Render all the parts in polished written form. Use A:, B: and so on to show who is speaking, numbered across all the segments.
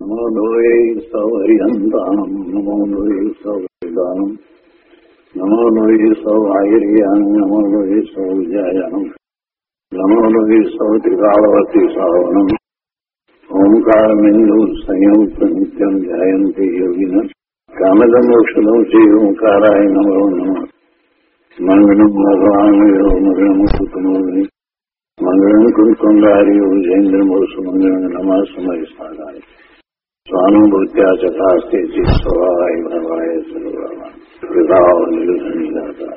A: નમો લોહે સૌહરિહંતાનમ નમો લોહે સૌદાનમ નમો લોહે સૌઆયર્યાનમ નમો લોહે સૌજાયાનમ નમો લોહે સૌત્રિકાળવતી સાવનમ ઓમકારમિંદુ સંયુક્ત નિત્યમ ધ્યાયંતિ યોગિન કામદમોક્ષદો શ્રી ઓંકારાય નમો નમઃ મંગળમ ભગવાન મંગળમ કુટુંબી મંગળમ કુંકુંડારી જૈન્દ્રમોષ મંગળમ નમઃ સમય સાધાય સ્વાનુભૂત્યા ચકાસ્તે ચિત્સવાય ભવાય સર્વમાં વિભાવ નિલસનિદાતા.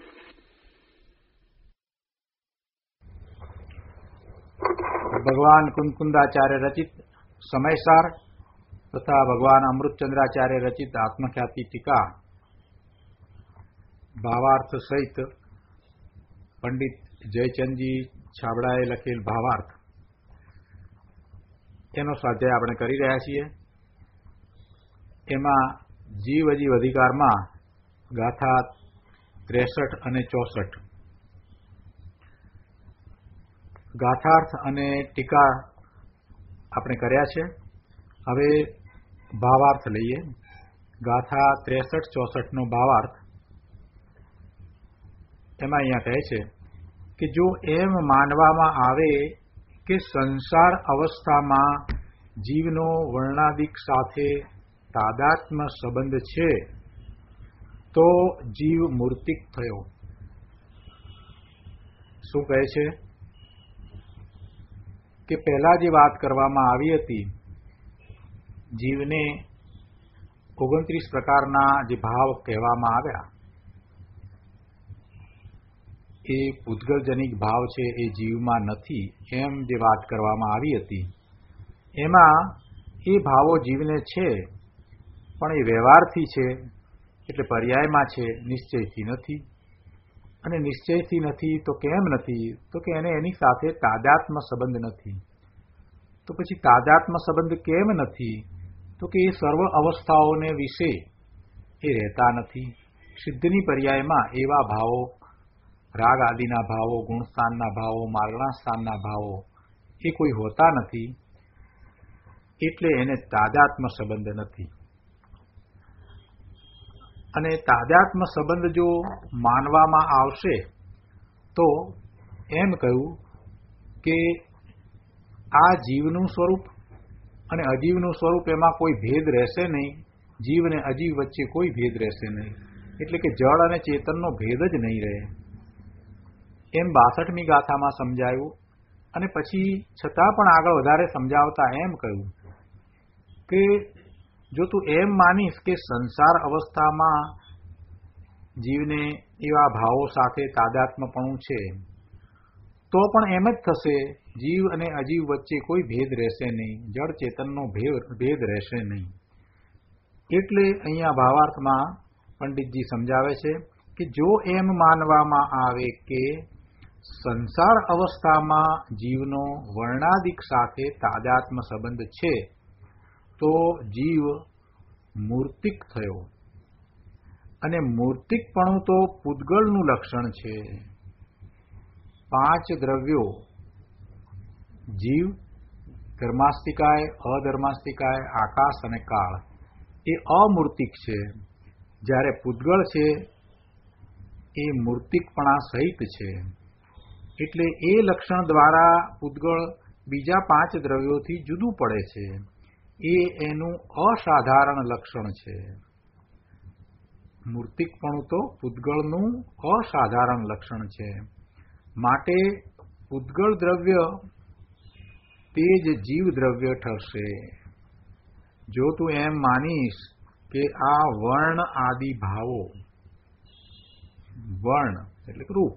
B: ભગવાન કુંકુંદાચાર્ય રચિત સમયસાર તથા ભગવાન અમૃતચંદ્રાચાર્ય રચિત આત્મખ્યાતિ ટીકા ભાવાર્થ સહિત પંડિત જયચંદજી છાબડાએ લખેલ ભાવાર્થ એનો સ્વાધ્યાય આપણે કરી રહ્યા છીએ. એમાં જીવ અજીવ અધિકારમાં ગાથા 63 અને 64 ગાથાર્થ અને ટીકા આપણે કર્યા છે. હવે ભાવાર્થ લઈએ. ગાથા 63-64 નો ભાવાર્થ એમાં અહીંયા કહે છે કે જો એમ માનવામાં આવે કે સંસાર અવસ્થામાં જીવનો વર્ણાદિક સાથે તાદાત્મ્ય સંબંધ છે તો જીવ મૂર્તિક થયો. શું કહે છે કે પહેલા જે વાત કરવામાં આવી હતી, જીવને 29 પ્રકારના જે ભાવ કહેવામાં આવ્યા એ પૂતગલજનિક ભાવ છે, એ જીવમાં નથી એમ જે વાત કરવામાં આવી હતી, એમાં એ ભાવો જીવને છે પણ એ વ્યવહારથી છે એટલે પર્યાયમાં છે, નિશ્ચયથી નથી. અને નિશ્ચયથી નથી તો કેમ નથી? તો કે એને એની સાથે તાદાત્મ્ય સંબંધ નથી. તો પછી તાદાત્મ્ય સંબંધ કેમ નથી? તો કે એ સર્વ અવસ્થાઓને વિશે એ રહેતા નથી. સિદ્ધની પર્યાયમાં એવા ભાવો, રાગ આદિના ભાવો, ગુણસ્થાનના ભાવો, માર્ગણાસ્થાનના ભાવો એ કોઈ હોતા નથી, એટલે એને તાદાત્મ્ય સંબંધ નથી. અને તાદાત્મ્ય સંબંધ જો માનવામાં આવશે તો એમ કહ્યું કે આ જીવનું સ્વરૂપ અને અજીવનું સ્વરૂપ એમાં કોઈ ભેદ રહેશે નહીં. જીવ અને અજીવ વચ્ચે કોઈ ભેદ રહેશે નહીં, એટલે કે જળ અને ચેતનનો ભેદ જ નહીં રહે એમ 62મી ગાથામાં સમજાયું. અને પછી છતાં પણ આગળ વધારે સમજાવતા એમ કહ્યું કે જો તું એમ માનીશ કે સંસાર અવસ્થામાં જીવને એવા ભાવો સાથે તાદાત્મ્યપણું છે તો પણ એમ જ થશે, જીવ અને અજીવ વચ્ચે કોઈ ભેદ રહેશે નહીં, જળ ચેતનનો ભેદ રહેશે નહીં. એટલે અહીંયા ભાવાર્થમાં પંડિતજી સમજાવે છે કે જો એમ માનવામાં આવે કે સંસાર અવસ્થામાં જીવનો વર્ણાદિક સાથે તાદાત્મ્ય સંબંધ છે તો જીવ મૂર્તિક થયો. અને મૂર્તિકપણું તો પૂતગળનું લક્ષણ છે. 5 દ્રવ્યો જીવ, ધર્માસ્તિકાય, અધર્માસ્તિકાય, આકાશ અને કાળ એ અમૂર્તિક છે, જ્યારે પૂતગળ છે એ મૂર્તિકપણા સહિત છે. એટલે એ લક્ષણ દ્વારા પૂતગળ બીજા 5 દ્રવ્યોથી જુદું પડે છે. એ એનું અસાધારણ લક્ષણ છે. મૂર્તિકપણું તો પૂતગળનું અસાધારણ લક્ષણ છે. માટે પૂતગળ દ્રવ્ય તે જ જીવ દ્રવ્ય ઠરશે. જો તું એમ માનીશ કે આ વર્ણ આદિ ભાવો, વર્ણ એટલે રૂપ,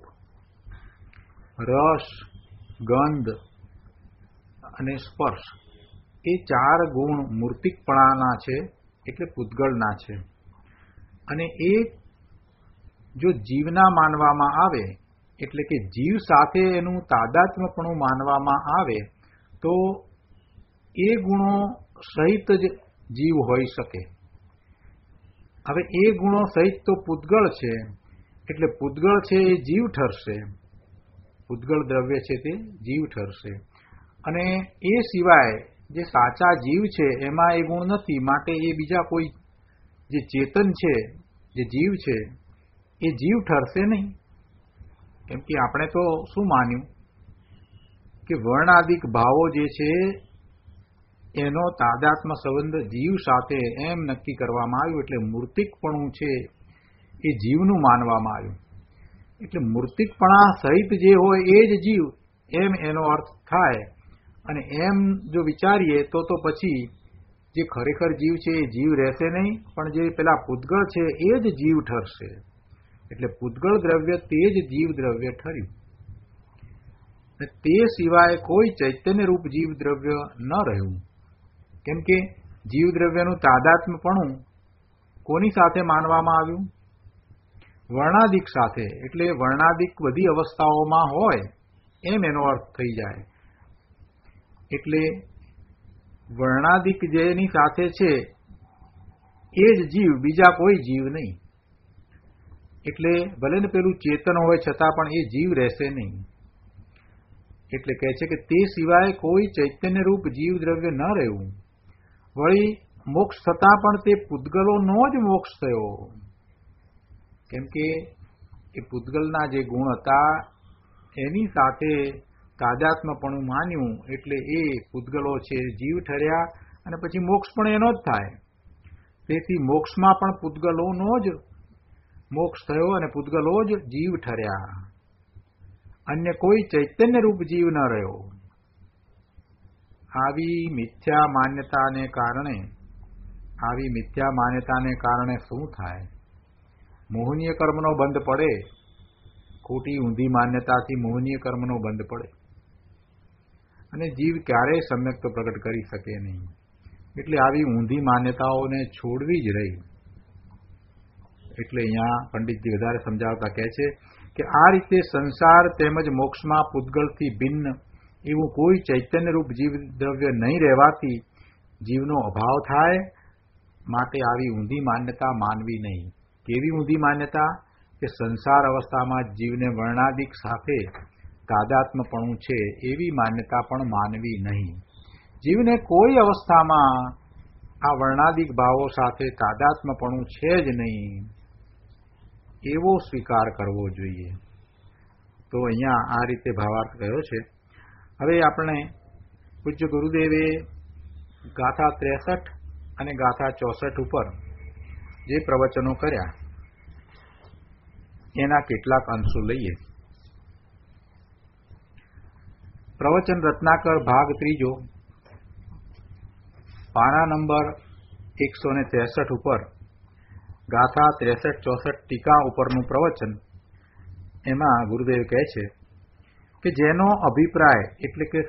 B: રસ, ગંધ અને સ્પર્શ એ 4 ગુણ મૂર્તિકપણાના છે, એટલે પૂતગળના છે. અને એ જો જીવના માનવામાં આવે, એટલે કે જીવ સાથે એનું તાદાત્મ્યપણું માનવામાં આવે તો એ ગુણો સહિત જ જીવ હોઈ શકે. હવે એ ગુણો સહિત તો પૂતગળ છે, એટલે પૂતગળ છે એ જીવ ઠરશે. પૂતગળ દ્રવ્ય છે તે જીવ ઠરશે. અને એ સિવાય જે સાચા જીવ છે એમાં એ ગુણ નથી, માટે એ બીજા કોઈ જે ચેતન છે, જે જીવ છે, એ જીવ ઠરશે નહીં. કેમ કે આપણે તો શું માન્યું કે વર્ણાદિક ભાવો જે છે એનો તાદાત્મ સંબંધ જીવ સાથે એમ નક્કી કરવામાં આવ્યું, એટલે મૂર્તિકપણું છે એ જીવનું માનવામાં આવ્યું. એટલે મૂર્તિકપણા સહિત જે હોય એ જ જીવ, એમ એનો અર્થ થાય. અને એમ જો વિચારીએ તો પછી જે ખરેખર જીવ છે એ જીવ રહેશે નહીં, પણ જે પેલા પૂતગળ છે એ જ જીવ ઠરશે. એટલે પૂતગળ દ્રવ્ય તે જ જીવ દ્રવ્ય ઠર્યું. તે સિવાય કોઈ ચૈતન્યરૂપ જીવ દ્રવ્ય ન રહ્યું. કેમ કે જીવ દ્રવ્યનું તાદાત્મ્યપણું કોની સાથે માનવામાં આવ્યું? વર્ણાદિક સાથે. એટલે વર્ણાદિક બધી અવસ્થાઓમાં હોય એમ એનો અર્થ થઈ જાય. એટલે વર્ણાદિક જેની સાથે છે એ જ જીવ, બીજા કોઈ જીવ નહીં. એટલે ભલે ને પેલું ચેતન હોય છતાં પણ એ જીવ રહેશે નહીં. એટલે કહે છે કે તે સિવાય કોઈ ચૈતન્યરૂપ જીવ દ્રવ્ય ન રહેવું. વળી મોક્ષ થતાં પણ તે પૂતગલોનો જ મોક્ષ થયો. કેમ કે એ પૂતગલના જે ગુણ હતા એની સાથે તાદાત્મ્યપણું માન્યું, એટલે એ પૂતગલો છે જીવ ઠર્યા, અને પછી મોક્ષ પણ એનો જ થાય. તેથી મોક્ષમાં પણ પૂતગલોનો જ મોક્ષ થયો અને પૂતગલો જ જીવ ઠર્યા. અન્ય કોઈ ચૈતન્યરૂપ જીવ ન રહ્યો. આવી મિથ્યા માન્યતાને કારણે શું થાય? મોહનીય કર્મનો બંધ પડે. ખોટી ઊંધી માન્યતાથી મોહનીય કર્મનો બંધ પડે અને જીવ ક્યારેય સમ્યક તો પ્રગટ કરી શકે નહીં. એટલે આવી ઊંધી માન્યતાઓને છોડવી જ રહી. એટલે અહીંયા પંડિતજી વધારે સમજાવતા કહે છે કે આ રીતે સંસાર તેમજ મોક્ષમાં પૂતગલથી ભિન્ન એવું કોઈ ચૈતન્યરૂપ જીવ દ્રવ્ય નહીં રહેવાથી જીવનો અભાવ થાય. માટે આવી ઊંધી માન્યતા માનવી નહીં. કેવી ઊંધી માન્યતા? કે સંસાર અવસ્થામાં જીવને વર્ણાદિક સાથે તાદાત્મ્યપણું છે એવી માન્યતા પણ માનવી નહીં. જીવને કોઈ અવસ્થામાં આ વર્ણાદિક ભાવો સાથે તાદાત્મ્યપણું છે જ નહીં એવો સ્વીકાર કરવો જોઈએ. તો અહીંયા આ રીતે ભાવાર્થ કયો છે. હવે આપણે પૂજ્ય ગુરુદેવે ગાથા 63 અને ગાથા 64 ઉપર જે પ્રવચનો કર્યા એના કેટલાક અંશો લઈએ. પ્રવચન રત્નાકર ભાગ 3 પાના નંબર 163 ઉપર ગાથા 63-64 ટીકા ઉપરનું પ્રવચન. એમાં ગુરુદેવ કહે છે કે જેનો અભિપ્રાય એટલે કે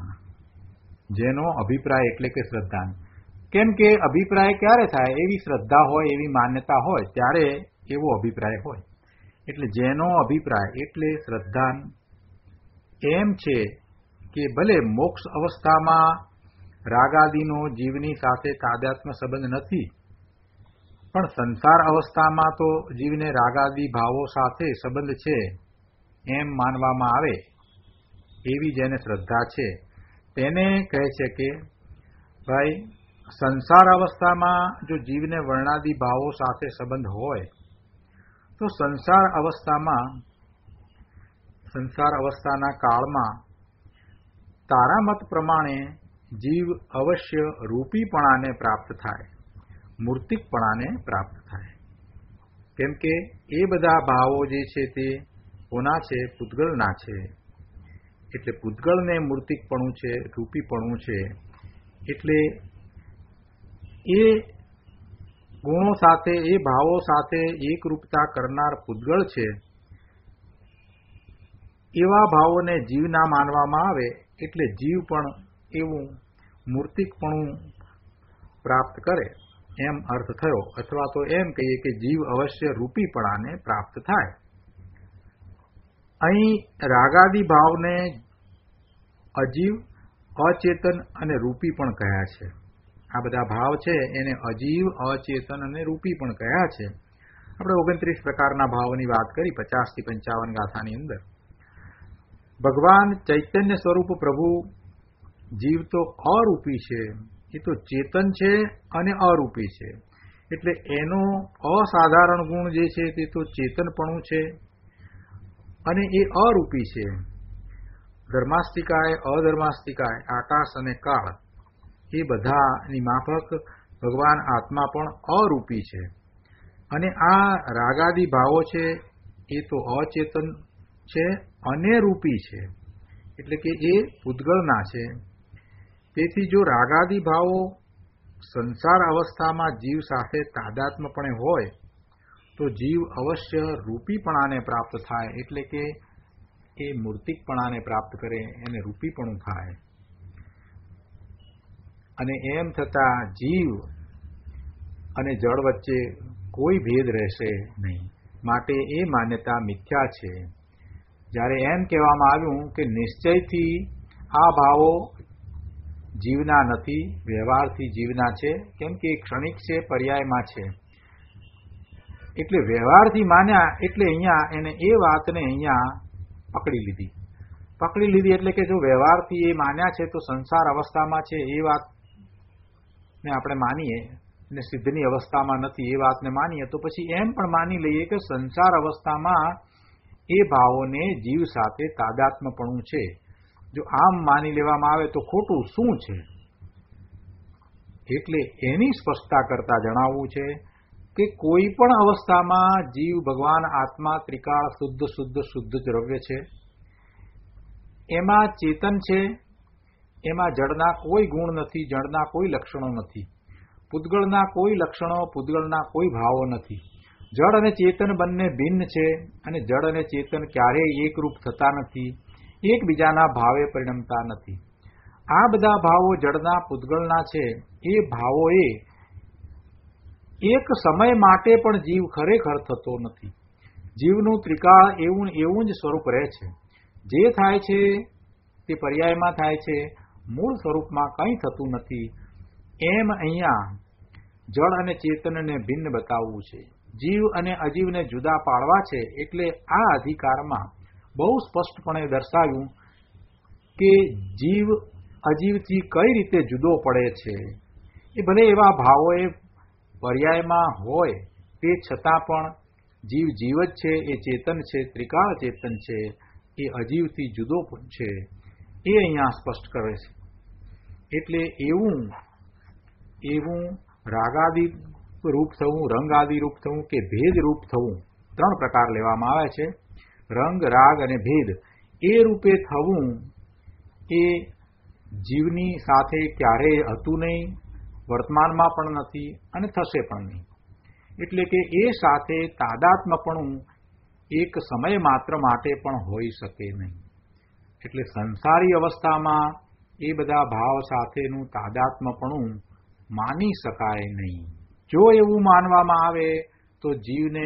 B: શ્રદ્ધાન. કેમ કે અભિપ્રાય ક્યારે થાય? એવી શ્રદ્ધા હોય, એવી માન્યતા હોય ત્યારે એવો અભિપ્રાય હોય. એટલે જેનો અભિપ્રાય એટલે શ્રદ્ધાન એમ છે કે ભલે મોક્ષ અવસ્થામાં રાગાદિનો જીવની સાથે તાદાત્મ્ય સંબંધ નથી, પણ સંસાર અવસ્થામાં તો જીવને રાગાદિ ભાવો સાથે સંબંધ છે એમ માનવામાં આવે. એવી જેને શ્રદ્ધા છે તેને કહે છે કે ભાઈ સંસાર અવસ્થામાં જો જીવને વર્ણાદિ ભાવો સાથે સંબંધ હોય તો સંસાર અવસ્થાના કાળમાં તારા મત પ્રમાણે જીવ અવશ્ય રૂપીપણાને પ્રાપ્ત થાય, મૂર્તિકપણાને પ્રાપ્ત થાય. કેમ કે એ બધા ભાવો જે છે તે કોના છે? પૂતગલના છે. એટલે પૂતગલને મૂર્તિકપણું છે, રૂપીપણું છે. એટલે એ ગુણો સાથે, એ ભાવો સાથે એકરૂપતા કરનાર પૂતગળ છે. એવા ભાવોને જીવના માનવામાં આવે એટલે જીવ પણ એવું મૂર્તિકપણું પ્રાપ્ત કરે એમ અર્થ થયો. અથવા તો એમ કહીએ કે જીવ અવશ્ય રૂપીપણાને પ્રાપ્ત થાય. અહીં રાગાદિ ભાવને અજીવ, અચેતન અને રૂપી પણ કહ્યા છે. આ બધા ભાવ છે એને અજીવ, અચેતન અને રૂપી પણ કહ્યા છે. આપણે 29 પ્રકારના ભાવોની વાત કરી 50 થી 55 ગાથાની અંદર. ભગવાન ચૈતન્ય સ્વરૂપ પ્રભુ જીવ તો અરૂપી છે, એ તો ચેતન છે અને અરૂપી છે. એટલે એનો અસાધારણ ગુણ જે છે તે તો ચેતનપણું છે અને એ અરૂપી છે. ધર્માસ્તિકાય, અધર્માસ્તિકાય, આકાશ અને કાળ એ બધાની માફક ભગવાન આત્મા પણ અરૂપી છે. અને આ રાગાદી ભાવો છે એ તો અચેતન છે અને રૂપી છે, એટલે કે એ પૂતગળના છે. તેથી જો રાગાદી ભાવો સંસાર અવસ્થામાં જીવ સાથે તાદાત્મ્યપણે હોય તો જીવ અવશ્ય રૂપીપણાને પ્રાપ્ત થાય, એટલે કે એ મૂર્તિકપણાને પ્રાપ્ત કરે, એને રૂપીપણું થાય. અને એમ થતાં જીવ અને જળ વચ્ચે કોઈ ભેદ રહેશે નહીં. માટે એ માન્યતા મિથ્યા છે. જ્યારે એમ કહેવામાં આવ્યું કે નિશ્ચયથી આ ભાવો જીવના નથી, વ્યવહારથી જીવના છે, કેમ કે ક્ષણિક છે, પર્યાયમાં છે. એટલે વ્યવહારથી માન્યા એટલે અહીંયા એને એ વાતને અહીંયા પકડી લીધી એટલે કે જો વ્યવહારથી એ માન્યા છે તો સંસાર અવસ્થામાં છે એ વાતને આપણે માનીએ અને સિદ્ધની અવસ્થામાં નથી એ વાતને માનીએ તો પછી એમ પણ માની લઈએ કે સંસાર અવસ્થામાં એ ભાવોને જીવ સાથે તાદાત્મ્યપણું છે. જો આમ માની લેવામાં આવે તો ખોટું શું છે? એટલે એની સ્પષ્ટતા કરતા જણાવવું છે કે કોઈ પણ અવસ્થામાં જીવ ભગવાન આત્મા ત્રિકાળ શુદ્ધ દ્રવ્ય છે, એમાં ચેતન છે, એમાં જળના કોઈ ગુણ નથી, જળના કોઈ લક્ષણો નથી, પૂતગળના કોઈ લક્ષણો, પૂતગળના કોઈ ભાવો નથી. જળ અને ચેતન બંને ભિન્ન છે અને જળ અને ચેતન ક્યારેય એકરૂપ થતા નથી, એકબીજાના ભાવે પરિણમતા નથી. આ બધા ભાવો જળના, પૂતગળના છે. એ ભાવોએ એક સમય માટે પણ જીવ ખરેખર થતો નથી. જીવનું ત્રિકાળ એવું જ સ્વરૂપ રહે છે. જે થાય છે તે પર્યાયમાં થાય છે, મૂળ સ્વરૂપમાં કંઈ થતું નથી. એમ અહીંયા જળ અને ચેતનને ભિન્ન બતાવવું છે, જીવ અને અજીવને જુદા પાડવા છે. એટલે આ અધિકારમાં બહુ સ્પષ્ટપણે દર્શાવ્યું કે જીવ અજીવથી કઈ રીતે જુદો પડે છે. એ ભલે એવા ભાવોએ પર્યાયમાં હોય તે છતાં પણ જીવ જીવ જ છે, એ ચેતન છે, ત્રિકાળ ચેતન છે, એ અજીવથી જુદો છે, એ અહીંયા સ્પષ્ટ કરે છે. એટલે એવું રાગાદી રૂપ થવું, રંગાદી રૂપ થવું કે ભેદ રૂપ થવું, ત્રણ પ્રકાર લેવામાં આવે છે. રંગ, રાગ અને ભેદ. એ રૂપે થવું એ જીવની સાથે ક્યારેય હતું નહીં, વર્તમાનમાં પણ નથી અને થશે પણ નહીં. એટલે કે એ સાથે તાદાત્મ્યપણું એક સમય માત્ર માટે પણ હોઈ શકે નહીં. એટલે સંસારી અવસ્થામાં એ બધા ભાવ સાથેનું તાદાત્મ્યપણું માની શકાય નહીં. જો એવું માનવામાં આવે તો જીવને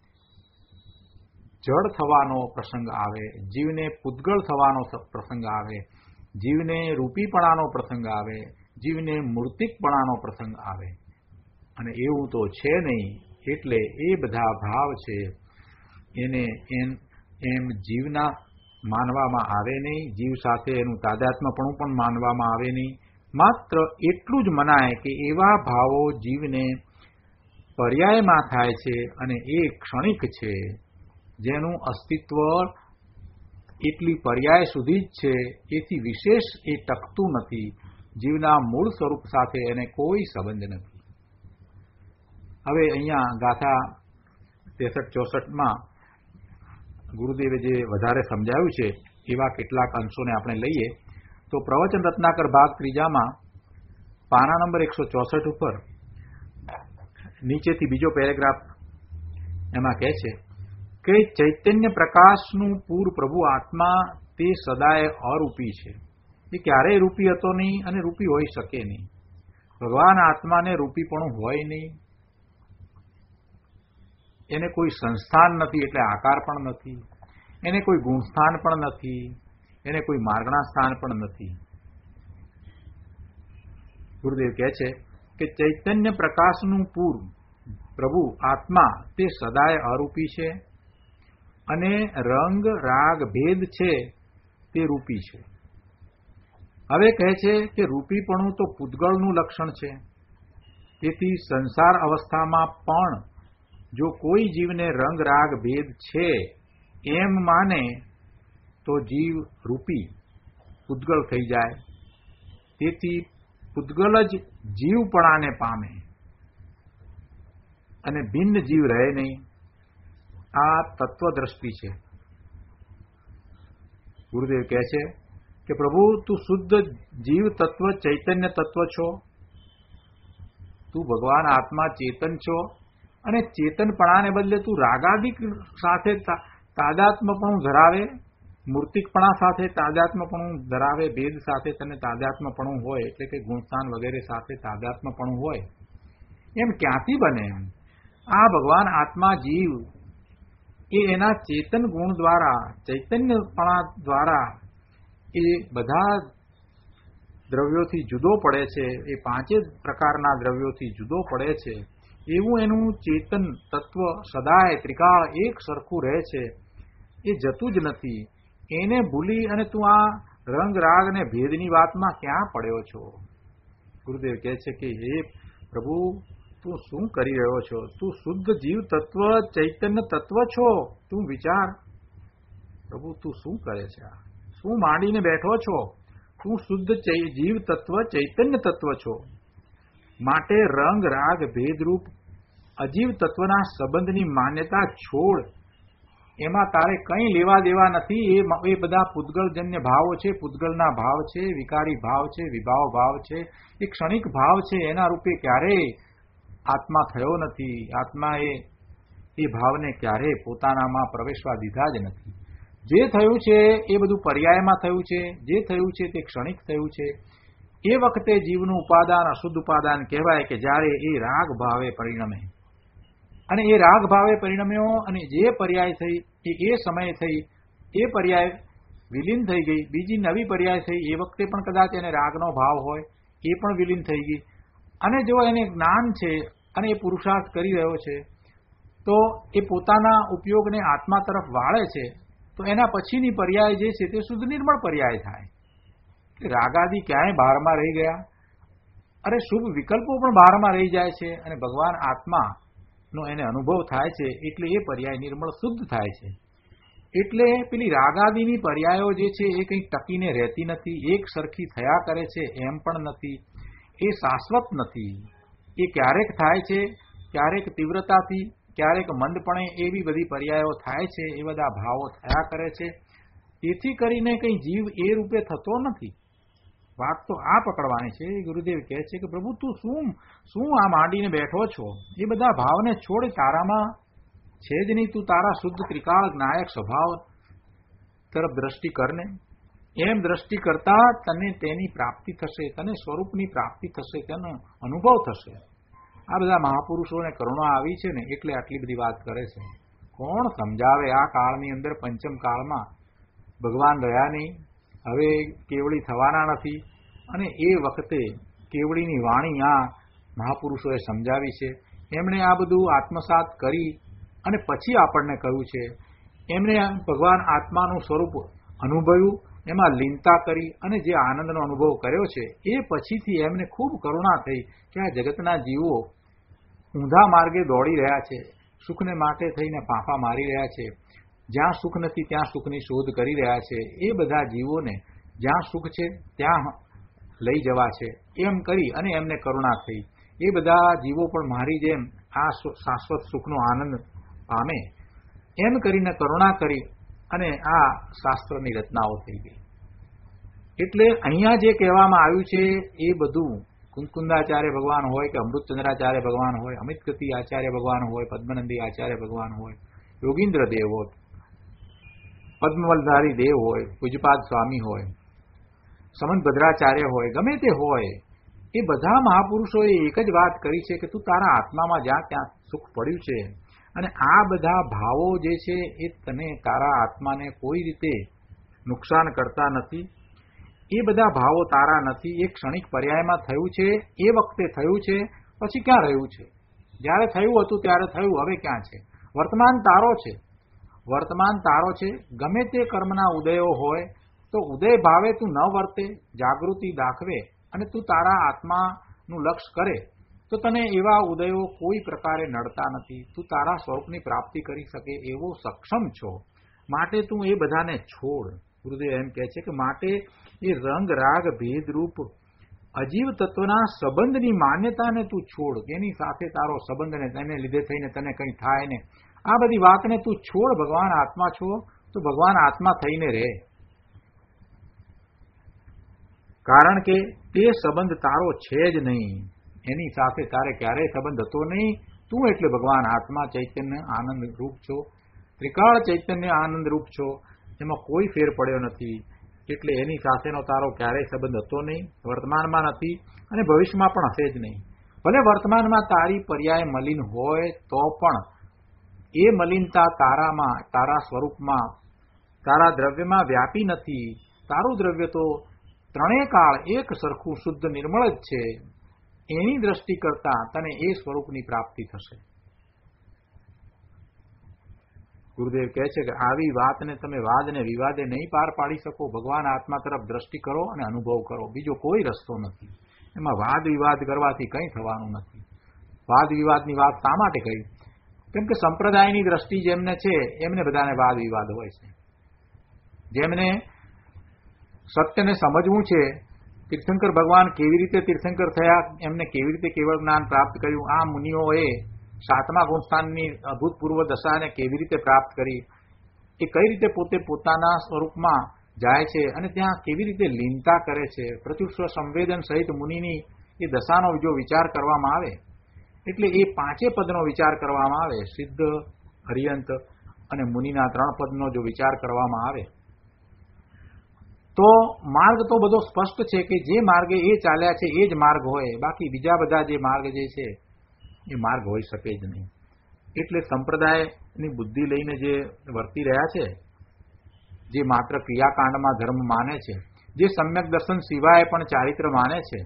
B: જળ થવાનો પ્રસંગ આવે, જીવને પૂતગળ થવાનો પ્રસંગ આવે, જીવને રૂપીપણાનો પ્રસંગ આવે, જીવને મૂર્તિકપણાનો પ્રસંગ આવે. અને એવું તો છે નહીં. એટલે એ બધા ભાવ છે એને એમ જીવના માનવામાં આવે નહીં, જીવ સાથે એનું તાદાત્મ્યપણું પણ માનવામાં આવે નહીં. માત્ર એટલું જ મનાય કે એવા ભાવો જીવને પર્યાયમાં થાય છે અને એ ક્ષણિક છે, જેનું અસ્તિત્વ એટલી પર્યાય સુધી જ છે, એથી વિશેષ એ ટકતું નથી. જીવના મૂળ સ્વરૂપ સાથે એને કોઈ સંબંધ નથી. હવે અહીંયા ગાથા 63-64માં ગુરુદેવે જે વધારે સમજાવ્યું છે એવા કેટલાક અંશોને આપણે લઈએ તો પ્રવચન રત્નાકર ભાગ 3માં પાના નંબર 164 ઉપર નીચેથી બીજો પેરેગ્રાફ એમાં કહે છે કે ચૈતન્ય પ્રકાશનું પૂર પ્રભુ આત્મા તે સદાય અરૂપી છે. એ ક્યારેય રૂપી હતો નહીં અને રૂપી હોઈ શકે નહીં. ભગવાન આત્માને રૂપીપણું હોય નહીં. એને કોઈ સંસ્થાન નથી, એટલે આકાર પણ નથી. એને કોઈ ગુણસ્થાન પણ નથી. એને કોઈ માર્ગણા સ્થાન પણ નથી. ગુરુદેવ કહે છે કે ચૈતન્ય પ્રકાશનું પૂર પ્રભુ આત્મા તે સદાય અરૂપી છે અને રંગ, રાગ, ભેદ છે તે રૂપી છે. હવે કહે છે કે રૂપીપણું તો પૂતગળનું લક્ષણ છે. તેથી સંસાર અવસ્થામાં પણ જો કોઈ જીવને રંગ રાગ ભેદ છે એમ માને તો જીવ રૂપી પૂતગળ થઈ જાય. તેથી પૂતગલ જ જીવપણાને પામે અને ભિન્ન જીવ રહે નહીં. આ તત્વદ્રષ્ટિ છે. ગુરુદેવ કહે છે કે પ્રભુ તું શુદ્ધ જીવ તત્વ ચૈતન્ય તત્વ છો. તું ભગવાન આત્મા ચેતન છો અને ચેતનપણાને બદલે તું રાગાદિક સાથે તાદાત્મ્યપણું ધરાવે, મૂર્તિકપણા સાથે તાદાત્મ્યપણું ધરાવે, ભેદ સાથે તને તાદાત્મ્યપણું હોય એટલે કે ગુણસ્થાન વગેરે સાથે તાદાત્મ્યપણું હોય એમ ક્યાંથી બને? આ ભગવાન આત્મા જીવ એ એના ચેતન ગુણ દ્વારા, ચૈતન્યપણા દ્વારા એ બધા દ્રવ્યોથી જુદો પડે છે. એ પાંચે પ્રકારના દ્રવ્યોથી જુદો પડે છે. એવું એનું ચેતન તત્વ સદાય ત્રિકાળ એક સરખું રહે છે. એ જતું જ નથી. એને ભૂલી અને તું આ રંગ રાગ અને ભેદની વાતમાં ક્યાં પડ્યો છો? ગુરુદેવ કહે છે કે હે પ્રભુ તું શું કરી રહ્યો છો? તું શુદ્ધ જીવ તત્વ ચૈતન્ય તત્વ છો. તું વિચાર પ્રભુ તું શું કરે છે? શું માંડીને બેઠો છો? તું શુદ્ધ જીવ તત્વ ચૈતન્ય તત્વ છો. માટે રંગ રાગ ભેદરૂપ અજીવ તત્વના સંબંધની માન્યતા છોડ. એમાં તારે કંઈ લેવા દેવા નથી. એ બધા પૂતગલજન્ય ભાવો છે, પૂતગલના ભાવ છે, વિકારી ભાવ છે, વિભાવ ભાવ છે, એ ક્ષણિક ભાવ છે. એના રૂપે ક્યારેય આત્મા થયો નથી. આત્માએ એ ભાવને ક્યારેય પોતાનામાં પ્રવેશવા દીધા જ નથી. જે થયું છે એ બધું પર્યાયમાં થયું છે. જે થયું છે તે ક્ષણિક થયું છે. એ વખતે જીવનું ઉપાદાન અશુદ્ધ ઉપાદાન કહેવાય કે જ્યારે એ રાગ ભાવે પરિણમે. અને એ રાગ ભાવે પરિણમ્યો અને જે પર્યાય થઈ એ સમયે થઈ, એ પર્યાય વિલીન થઈ ગઈ. બીજી નવી પર્યાય થઈ એ વખતે પણ કદાચ એને રાગનો ભાવ હોય, એ પણ વિલીન થઈ ગઈ. અને જો એને જ્ઞાન છે અને એ પુરુષાર્થ કરી રહ્યો છે તો એ પોતાના ઉપયોગને આત્મા તરફ વાળે છે. તો એના પછીની પર્યાય જે છે તે શુદ્ધ નિર્મળ પર્યાય થાય. રાગાદી ક્યાંય બહારમાં રહી ગયા? અરે શુભ વિકલ્પો પણ બહારમાં રહી જાય છે અને ભગવાન આત્માનો એને અનુભવ થાય છે એટલે એ પર્યાય નિર્મળ શુદ્ધ થાય છે. એટલે પેલી રાગાદીની પર્યાયો જે છે એ કંઈ ટકીને રહેતી નથી, એક સરખી થયા કરે છે એમ પણ નથી. એ શાશ્વત નથી. એ ક્યારેક થાય છે, ક્યારેક તીવ્રતાથી, ક્યારેક મંદપણે એવી બધી પર્યાયો થાય છે. એ બધા ભાવો થયા કરે છે. તેથી કરીને કંઈ જીવ એ રૂપે થતો નથી. વાત તો આ પકડવાની છે. ગુરુદેવ કહે છે કે પ્રભુ તું શું આ માંડીને બેઠો છો? એ બધા ભાવને છોડ. તારામાં છે જ નહીં. તું તારા શુદ્ધ ત્રિકાળ જ્ઞાયક સ્વભાવ તરફ દ્રષ્ટિ કરને. એમ દ્રષ્ટિ કરતા તને તેની પ્રાપ્તિ થશે, તને સ્વરૂપની પ્રાપ્તિ થશે, તેનો અનુભવ થશે. આ બધા મહાપુરુષોને કરુણા આવી છે ને એટલે આટલી બધી વાત કરે છે. કોણ સમજાવે? આ કાળની અંદર પંચમ કાળમાં ભગવાન રહ્યા નહીં, હવે કેવળી થવાના નથી. અને એ વખતે કેવળીની વાણી આ મહાપુરુષોએ સમજાવી છે. એમણે આ બધું આત્મસાત કરી અને પછી આપણને કહ્યું છે. એમણે ભગવાન આત્માનું સ્વરૂપ અનુભવ્યું, એમાં લીનતા કરી અને જે આનંદનો અનુભવ કર્યો છે એ પછીથી એમને ખૂબ કરુણા થઈ કે આ જગતના જીવો ઊંધા માર્ગે દોડી રહ્યા છે, સુખને માટે થઈને ફાંફા મારી રહ્યા છે, જ્યાં સુખ નથી ત્યાં સુખની શોધ કરી રહ્યા છે. એ બધા જીવોને જ્યાં સુખ છે ત્યાં લઈ જવા છે એમ કરી અને એમને કરુણા થઈ. એ બધા જીવો પણ મારી જેમ આ શાશ્વત સુખનો આનંદ પામે એમ કરીને કરુણા કરી અને આ શાસ્ત્રની રચનાઓ થઈ ગઈ. એટલે અહીંયા જે કહેવામાં આવ્યું છે એ બધું કુંદકુંદાચાર્ય ભગવાન હોય કે અમૃતચંદ્રાચાર્ય ભગવાન હોય, અમિતગતિ આચાર્ય ભગવાન હોય, પદ્મનંદી આચાર્ય ભગવાન હોય, યોગીન્દ્ર દેવ હોય, પદ્મવલધારી દેવ હોય, પૂજ્યપાદ સ્વામી હોય, સમંત ભદ્રાચાર્ય હોય, ગમે તે હોય, એ બધા મહાપુરુષોએ એક જ વાત કરી છે કે તું તારા આત્મામાં જ્યાં ત્યાં સુખ પડ્યું છે અને આ બધા ભાવો જે છે એ તને તારા આત્માને કોઈ રીતે નુકસાન કરતા નથી. એ બધા ભાવો તારા નથી. એ ક્ષણિક પર્યાયમાં થયું છે, એ વખતે થયું છે, પછી ક્યાં રહ્યું છે? જ્યારે થયું હતું ત્યારે થયું, હવે ક્યાં છે? વર્તમાન તારો છે. વર્તમાન તારો છે. ગમે તે કર્મના ઉદયો હોય તો ઉદય ભાવે તું ન વર્તે, જાગૃતિ દાખવે અને તું તારા આત્માનું લક્ષ્ય કરે તો તને એવા ઉદયો કોઈ પ્રકારે નડતા નથી. તું તારા સ્વરૂપની પ્રાપ્તિ કરી શકે એવો સક્ષમ છો. માટે તું એ બધાને છોડ. ગુરુદેવ એમ કહે છે કે માટે એ રંગ રાગ ભેદરૂપ અજીવ તત્વના સંબંધની માન્યતાને તું છોડ. એની સાથે તારો સંબંધ ને તેને લીધે થઈને તને કંઈ થાય ને આ બધી વાતને તું છોડ. ભગવાન આત્મા છો તો ભગવાન આત્મા થઈને રહે. કારણ કે તે સંબંધ તારો છે જ નહીં. એની સાથે તારે ક્યારેય સંબંધ હતો નહીં. તું એટલે ભગવાન આત્મા ચૈતન્ય આનંદ રૂપ છો, ત્રિકાળ ચૈતન્ય આનંદ રૂપ છો. એમાં કોઈ ફેર પડ્યો નથી. એટલે એની સાથેનો તારો ક્યારેય સંબંધ હતો નહીં, વર્તમાનમાં નથી અને ભવિષ્યમાં પણ હશે જ નહીં. ભલે વર્તમાનમાં તારી પર્યાય મલિન હોય તો પણ એ મલિનતા તારામાં, તારા સ્વરૂપમાં, તારા દ્રવ્યમાં વ્યાપી નથી. તારું દ્રવ્ય તો ત્રણેય કાળ એક સરખું શુદ્ધ નિર્મળ જ છે. એની દ્રષ્ટિ કરતા તને એ સ્વરૂપની પ્રાપ્તિ થશે. ગુરુદેવ કહે છે કે આવી વાતને તમે વાદ ને વિવાદે નહીં પાર પાડી શકો. ભગવાન આત્મા તરફ દ્રષ્ટિ કરો અને અનુભવ કરો, બીજો કોઈ રસ્તો નથી. એમાં વાદ વિવાદ કરવાથી કંઈ થવાનું નથી. વાદ વિવાદની વાત શા માટે કહી? કેમ કે સંપ્રદાયની દ્રષ્ટિ જેમને છે એમને બધાને વાદ વિવાદ હોય છે. જેમને સત્યને સમજવું છે, તીર્થંકર ભગવાન કેવી રીતે તીર્થંકર થયા, એમને કેવી રીતે કેવળ જ્ઞાન પ્રાપ્ત કર્યું, આ મુનિઓએ 7મા ગુણસ્થાનની અભૂતપૂર્વ દશાને કેવી રીતે પ્રાપ્ત કરી, એ કઈ રીતે પોતે પોતાના સ્વરૂપમાં જાય છે અને ત્યાં કેવી રીતે લીનતા કરે છે, પ્રત્યુષ્વ સંવેદન સહિત મુનિની એ દશાનો જો વિચાર કરવામાં આવે, એટલે એ 5 પદનો વિચાર કરવામાં આવે, સિદ્ધ, હરિયંત અને મુનિના 3 પદનો જો વિચાર કરવામાં આવે તો માર્ગ તો બધો સ્પષ્ટ છે કે જે માર્ગે એ ચાલ્યા છે એ જ માર્ગ હોય. બાકી બીજા બધા જે માર્ગ જે છે એ માર્ગ હોઈ શકે જ નહીં. એટલે સંપ્રદાયની બુદ્ધિ લઈને જે વર્તી રહ્યા છે, જે માત્ર ક્રિયાકાંડમાં ધર્મ માને છે, જે સમ્યક દર્શન સિવાય પણ ચારિત્ર માને છે,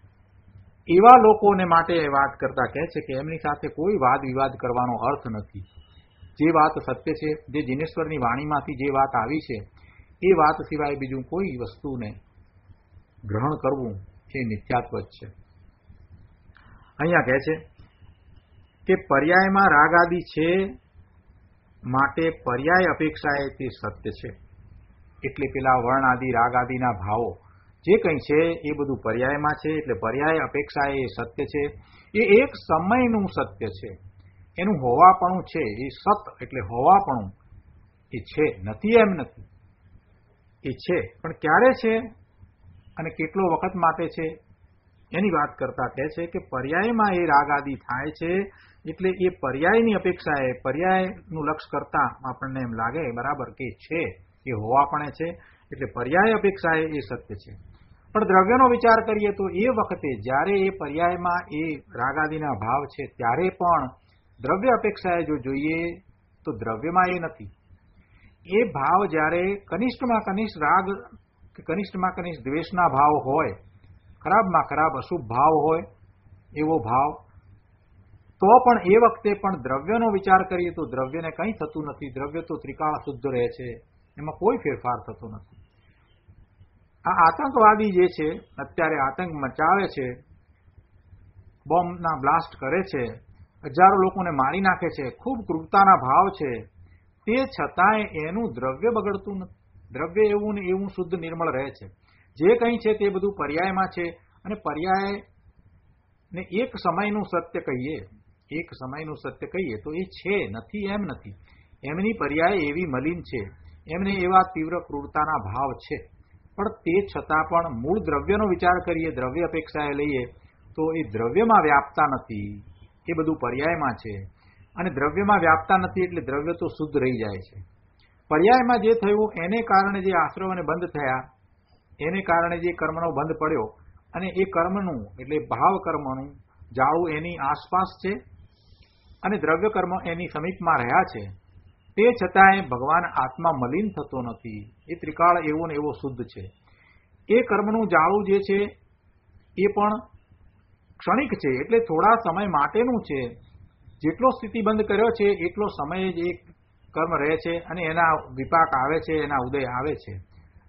B: એવા લોકોને માટે વાત કરતા કહે છે કે એમની સાથે કોઈ વાદ વિવાદ કરવાનો અર્થ નથી. જે વાત સત્ય છે, જે જીનેશ્વરની વાણીમાંથી જે વાત આવી છે એ વાત સિવાય બીજું કોઈ વસ્તુને ગ્રહણ કરવું એ મિથ્યાત્વ જ છે. અહીંયા કહે છે કે પર્યાયમાં રાગ આદિ છે, માટે પર્યાય અપેક્ષાએ તે સત્ય છે. એટલે પેલા વર્ણ આદિ રાગ આદિના ભાવો જે કંઈ છે એ બધું પર્યાયમાં છે. એટલે પર્યાય અપેક્ષાએ એ સત્ય છે. એ એક સમયનું સત્ય છે. એનું હોવાપણું છે. એ સત એટલે હોવાપણું એ છે, નથી એમ નથી, એ છે. પણ ક્યારે છે અને કેટલો વખત માટે છે એની વાત કરતા કહે છે કે પર્યાયમાં એ રાગ આદિ થાય છે. એટલે એ પર્યાયની અપેક્ષાએ, પર્યાયનું લક્ષ્ય કરતા આપણને એમ લાગે બરાબર કે છે, એ હોવાપણે છે. એટલે પર્યાય અપેક્ષાએ એ સત્ય છે. પણ દ્રવ્યનો વિચાર કરીએ તો એ વખતે જ્યારે એ પર્યાયમાં એ રાગ આદિના ભાવ છે ત્યારે પણ દ્રવ્ય અપેક્ષાએ જો જોઈએ તો દ્રવ્યમાં એ નથી. એ ભાવ જ્યારે કનિષ્ઠમાં કનિષ્ઠ રાગ કે કનિષ્ઠમાં કનિષ્ઠ દ્વેષના ભાવ હોય, ખરાબમાં ખરાબ અશુભ ભાવ હોય એવો ભાવ, તો પણ એ વખતે પણ દ્રવ્યનો વિચાર કરીએ તો દ્રવ્યને કંઈ થતું નથી. દ્રવ્ય તો ત્રિકાળ શુદ્ધ રહે છે, એમાં કોઈ ફેરફાર થતો નથી. આ આતંકવાદી જે છે અત્યારે આતંક મચાવે છે, બોમ્બના બ્લાસ્ટ કરે છે, હજારો લોકોને મારી નાખે છે, ખૂબ ક્રૂરતાના ભાવ છે, તે છતાંય એનું દ્રવ્ય બગડતું નથી. દ્રવ્ય એવું ને એવું શુદ્ધ નિર્મળ રહે છે. જે કંઈ છે તે બધું પર્યાયમાં છે. અને પર્યાયને એક સમયનું સત્ય કહીએ, એક સમયનું સત્ય કહીએ તો એ છે, નથી એમ નથી. એમની પર્યાય એવી મલિન છે, એમને એવા તીવ્ર ક્રૂરતાના ભાવ છે, પણ તે છતાં પણ મૂળ દ્રવ્યનો વિચાર કરીએ, દ્રવ્ય અપેક્ષાએ લઈએ તો એ દ્રવ્યમાં વ્યાપતા નથી. એ બધું પર્યાયમાં છે. અને દ્રવ્યમાં વ્યાપતા નથી એટલે દ્રવ્ય તો શુદ્ધ રહી જાય છે. પર્યાયમાં જે થયું એને કારણે જે આશ્રવને બંધ થયા, એને કારણે જે કર્મનો બંધ પડ્યો, અને એ કર્મનું એટલે ભાવ કર્મનું જાળું એની આસપાસ છે અને દ્રવ્ય કર્મ એની સમીપમાં રહ્યા છે. તે છતાંય ભગવાન આત્મા મલિન થતો નથી. એ ત્રિકાળ એવો ને એવો શુદ્ધ છે. એ કર્મનું જાળું જે છે એ પણ ક્ષણિક છે, એટલે થોડા સમય માટેનું છે. જેટલો સ્થિતિ બંધ કર્યો છે એટલો સમય જ એ કર્મ રહે છે અને એના વિપાક આવે છે, એના ઉદય આવે છે.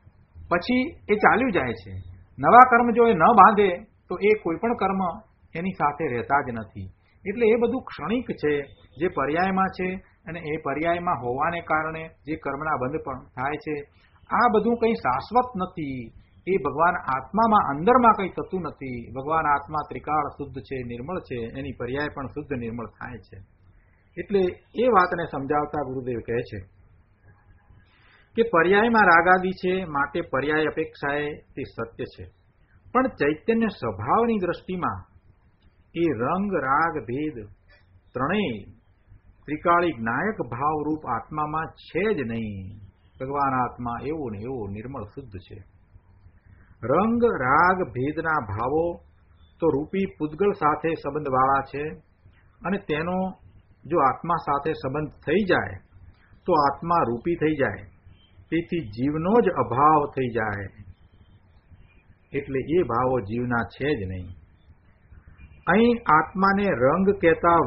B: પછી એ ચાલ્યું જાય છે. નવા કર્મ જો એ ન બાંધે તો એ કોઈ પણ કર્મ એની સાથે રહેતા જ નથી. એટલે એ બધું ક્ષણિક છે, જે પર્યાયમાં છે, અને એ પર્યાયમાં હોવાને કારણે જે કર્મના બંધ પણ થાય છે. આ બધું કંઈ શાશ્વત નથી. એ ભગવાન આત્મામાં અંદરમાં કંઈ થતું નથી. ભગવાન આત્મા ત્રિકાળ શુદ્ધ છે, નિર્મળ છે, એની પર્યાય પણ શુદ્ધ નિર્મળ થાય છે. એટલે એ વાતને સમજાવતા ગુરુદેવ કહે છે કે પર્યાયમાં રાગાદી છે, માટે પર્યાય અપેક્ષાએ તે સત્ય છે. પણ ચૈતન્ય સ્વભાવની દ્રષ્ટિમાં એ રંગ, રાગ, ભેદ ત્રણેય ત્રિકાળી જ્ઞાયક ભાવરૂપ આત્મામાં છે જ નહીં. ભગવાન આત્મા એવો ને એવો નિર્મળ શુદ્ધ છે. રંગ, રાગ, ભેદના ભાવો તો રૂપી પૂતગલ સાથે સંબંધવાળા છે, અને તેનો જો આત્મા સાથે સંબંધ થઈ જાય તો આત્મા રૂપી થઈ જાય. તેથી જીવનો જ અભાવ થઈ જાય. એટલે એ ભાવો જીવના છે જ નહીં. અહીં આત્માને રંગ કહેતા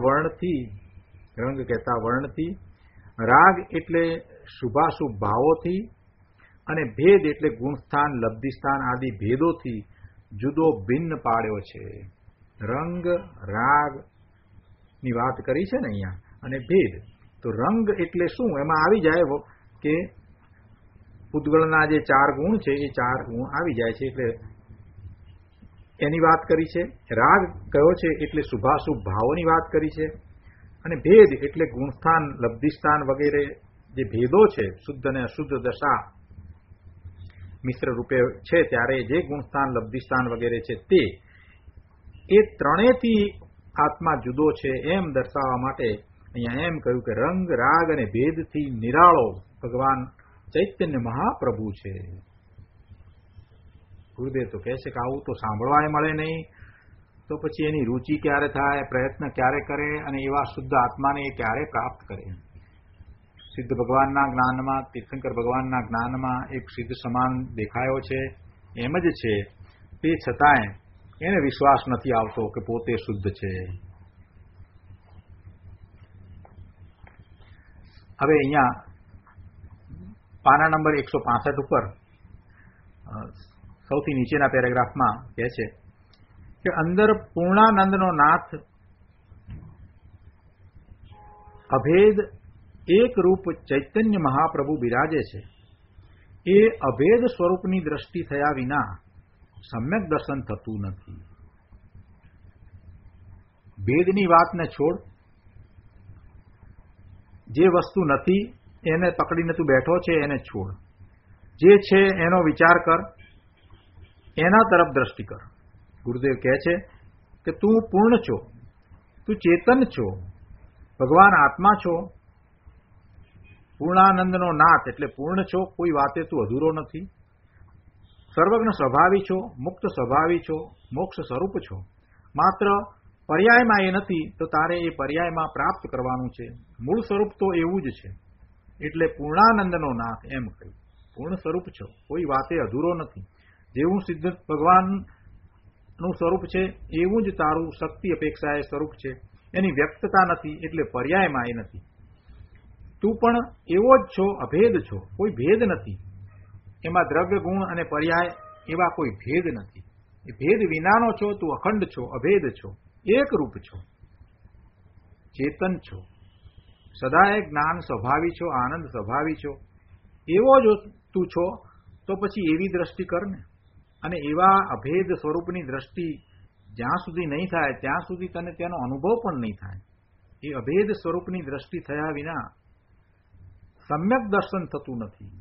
B: વર્ણથી, રાગ એટલે શુભાશુભ ભાવોથી, અને ભેદ એટલે ગુણસ્થાન, લબ્ધિસ્થાન આદિ ભેદોથી જુદો ભિન્ન પાડ્યો છે. રંગ, રાગ ની વાત કરી છે ને અહીંયા, અને ભેદ. તો રંગ એટલે શું? એમાં આવી જાય કે પૂતગળના જે 4 ગુણ છે એ 4 ગુણ આવી જાય છે, એટલે એની વાત કરી છે. રાગ કયો છે એટલે શુભાશુભ ભાવોની વાત કરી છે. અને ભેદ એટલે ગુણસ્થાન, લબ્ધિસ્થાન વગેરે જે ભેદો છે, શુદ્ધ અને અશુદ્ધ દશા મિશ્ર રૂપે છે ત્યારે જે ગુણસ્થાન, લબ્ધિસ્થાન વગેરે છે તે એ ત્રણેયથી આત્મા જુદો છે એમ દર્શાવવા માટે અહીંયા એમ કહ્યું કે રંગ, રાગ અને ભેદથી નિરાળો ભગવાન ચૈતન્ય મહાપ્રભુ છે. ગુરુદેવ તો કહે છે કે આવું તો સાંભળવાય મળે નહીં, તો પછી એની રુચિ ક્યારે થાય, પ્રયત્ન ક્યારે કરે, અને એવા શુદ્ધ આત્માને એ ક્યારે પ્રાપ્ત કરે. સિદ્ધ ભગવાનના જ્ઞાનમાં, તીર્થંકર ભગવાનના જ્ઞાનમાં એક સિદ્ધ સમાન દેખાયો છે, એમ જ છે. તે છતાંય એને વિશ્વાસ નથી આવતો કે પોતે શુદ્ધ છે. હવે અહીંયા પાના નંબર 165 ઉપર સૌથી નીચેના પેરેગ્રાફમાં કહે છે કે અંદર પૂર્ણાનંદનો નાથ અભેદ એક રૂપ ચૈતન્ય મહાપ્રભુ બિરાજે છે. એ અભેદ સ્વરૂપની દ્રષ્ટિ થયા વિના સમ્યક દર્શન થતું નથી. ભેદની વાતને છોડ, જે વસ્તુ નથી એને પકડીને તું બેઠો છે એને છોડ. જે છે એનો વિચાર કર, એના તરફ દ્રષ્ટિ કર. ગુરુદેવ કહે છે કે તું પૂર્ણ છો, તું ચેતન છો, ભગવાન આત્મા છો, પૂર્ણાનંદનો નાથ એટલે પૂર્ણ છો, કોઈ વાતે તું અધૂરો નથી. સર્વજ્ઞ સ્વભાવી છો, મુક્ત સ્વભાવી છો, મોક્ષ સ્વરૂપ છો. માત્ર પર્યાયમાં એ નથી તો તારે એ પર્યાયમાં પ્રાપ્ત કરવાનું છે. મૂળ સ્વરૂપ તો એવું જ છે. એટલે પૂર્ણાનંદનો નાથ એમ કહ્યું. પૂર્ણ સ્વરૂપ છો, કોઈ વાતે અધૂરો નથી. જેવું સિદ્ધ ભગવાનનું સ્વરૂપ છે એવું જ તારું શક્તિ અપેક્ષાએ સ્વરૂપ છે. એની વ્યક્તતા નથી એટલે પર્યાયમાં એ નથી. તું પણ એવો જ છો, અભેદ છો, કોઈ ભેદ નથી. એમાં દ્રવ્ય, ગુણ અને પર્યાય એવા કોઈ ભેદ નથી. એ ભેદ વિનાનો છો, તું અખંડ છો, અભેદ છો, એક રૂપ છો, ચેતન છો, સદાય જ્ઞાન સ્વભાવી છો, આનંદ સ્વભાવી છો. એવો જો તું છો તો પછી એવી દ્રષ્ટિ કર ને. અને એવા અભેદ સ્વરૂપની દ્રષ્ટિ જ્યાં સુધી નહીં થાય ત્યાં સુધી તને તેનો અનુભવ પણ નહીં થાય. એ અભેદ સ્વરૂપની દ્રષ્ટિ થયા વિના સમ્યક દર્શન થતું નથી.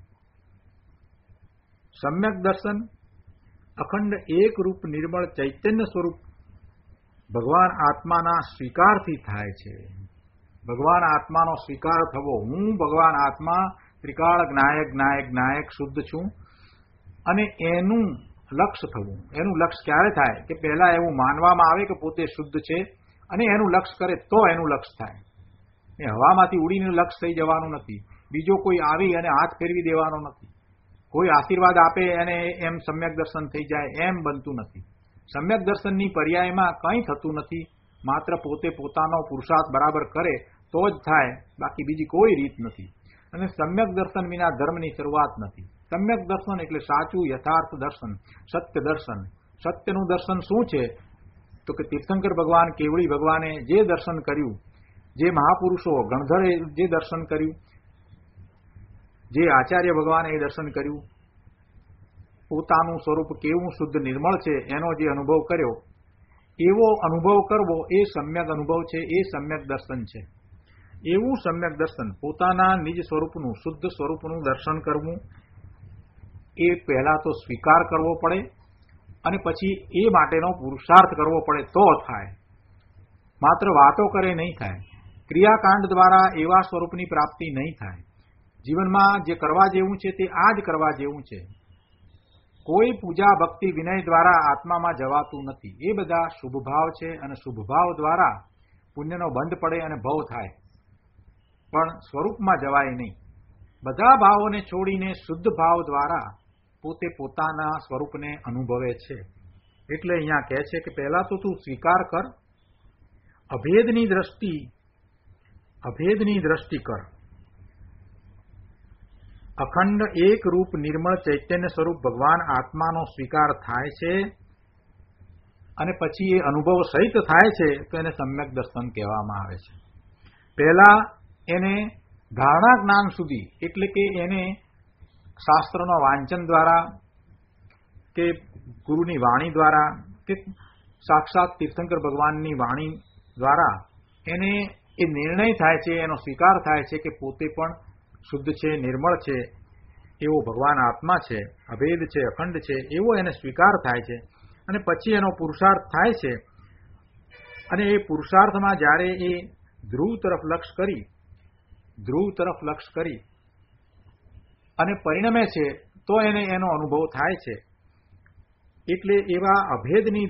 B: સમ્યક દર્શન અખંડ એક રૂપ નિર્મળ ચૈતન્ય સ્વરૂપ ભગવાન આત્માના સ્વીકારથી થાય છે. ભગવાન આત્માનો સ્વીકાર થવો, હું ભગવાન આત્મા ત્રિકાળ જ્ઞાયક જ્ઞાયક જ્ઞાયક શુદ્ધ છું, અને એનું લક્ષ્ય થવું. એનું લક્ષ્ય ક્યારે થાય કે પહેલા એવું માનવામાં આવે કે પોતે શુદ્ધ છે, અને એનું લક્ષ્ય કરે તો એનું લક્ષ્ય થાય. એ હવામાંથી ઉડીને લક્ષ્ય થઈ જવાનું નથી. બીજો કોઈ આવી અને હાથ ફેરવી દેવાનો નથી. કોઈ આશીર્વાદ આપે અને એમ સમ્યક દર્શન થઈ જાય એમ બનતું નથી. સમ્યક દર્શનની પર્યાયમાં કંઈ થતું નથી. માત્ર પોતે પોતાનો પુરુષાર્થ બરાબર કરે તો જ થાય, બાકી બીજી કોઈ રીત નથી. અને સમ્યક દર્શન વિના ધર્મની શરૂઆત નથી. સમ્યક દર્શન એટલે સાચું યથાર્થ દર્શન, સત્ય દર્શન. સત્યનું દર્શન શું છે? તો કે તીર્થંકર ભગવાન, કેવળી ભગવાને જે દર્શન કર્યું, જે મહાપુરુષો ગણધરે જે દર્શન કર્યું, જે આચાર્ય ભગવાને એ દર્શન કર્યું, પોતાનું સ્વરૂપ કેવું શુદ્ધ નિર્મળ છે એનો જે અનુભવ કર્યો, એવો અનુભવ કરવો એ સમ્યક અનુભવ છે, એ સમ્યક દર્શન છે. એવું સમ્યક દર્શન, પોતાના નિજ સ્વરૂપનું, શુદ્ધ સ્વરૂપનું દર્શન કરવું, એ પહેલા તો સ્વીકાર કરવો પડે અને પછી એ માટેનો પુરુષાર્થ કરવો પડે તો થાય. માત્ર વાતો કરે નહીં થાય. ક્રિયાકાંડ દ્વારા એવા સ્વરૂપની પ્રાપ્તિ નહીં થાય. જીવનમાં જે કરવા જેવું છે તે આ જ કરવા જેવું છે. કોઈ પૂજા ભક્તિ વિનય દ્વારા આત્મામાં જવાતું નથી. એ બધા શુભભાવ છે અને શુભભાવ દ્વારા પુણ્યનો બંધ પડે અને ભવ થાય, પણ સ્વરૂપમાં જવાય નહીં. બધા ભાવોને છોડીને શુદ્ધ ભાવ દ્વારા પોતે પોતાના સ્વરૂપને અનુભવે છે. એટલે અહીંયા કહે છે કે પહેલા તો તું સ્વીકાર કર, અભેદની દ્રષ્ટિ કર. અખંડ એક રૂપ નિર્મળ ચૈતન્ય સ્વરૂપ ભગવાન આત્માનો સ્વીકાર થાય છે અને પછી એ અનુભવ સહિત થાય છે તો એને સમ્યક દર્શન કહેવામાં આવે છે. પહેલા એને ધારણા જ્ઞાન સુધી, એટલે કે એને શાસ્ત્રોના વાંચન દ્વારા કે ગુરુની વાણી દ્વારા કે સાક્ષાત તીર્થંકર ભગવાનની વાણી દ્વારા એને એ નિર્ણય થાય છે, એનો સ્વીકાર થાય છે કે પોતે પણ શુદ્ધ છે, નિર્મળ છે, એવો ભગવાન આત્મા છે, અભેદ છે, અખંડ છે, એવો એને સ્વીકાર થાય છે. અને પછી એનો પુરુષાર્થ થાય છે. અને એ પુરુષાર્થમાં જ્યારે એ ધ્રુવ તરફ લક્ષ કરી અને પરિણમે છે તો એને એનો અનુભવ થાય છે. એટલે એવા અભેદની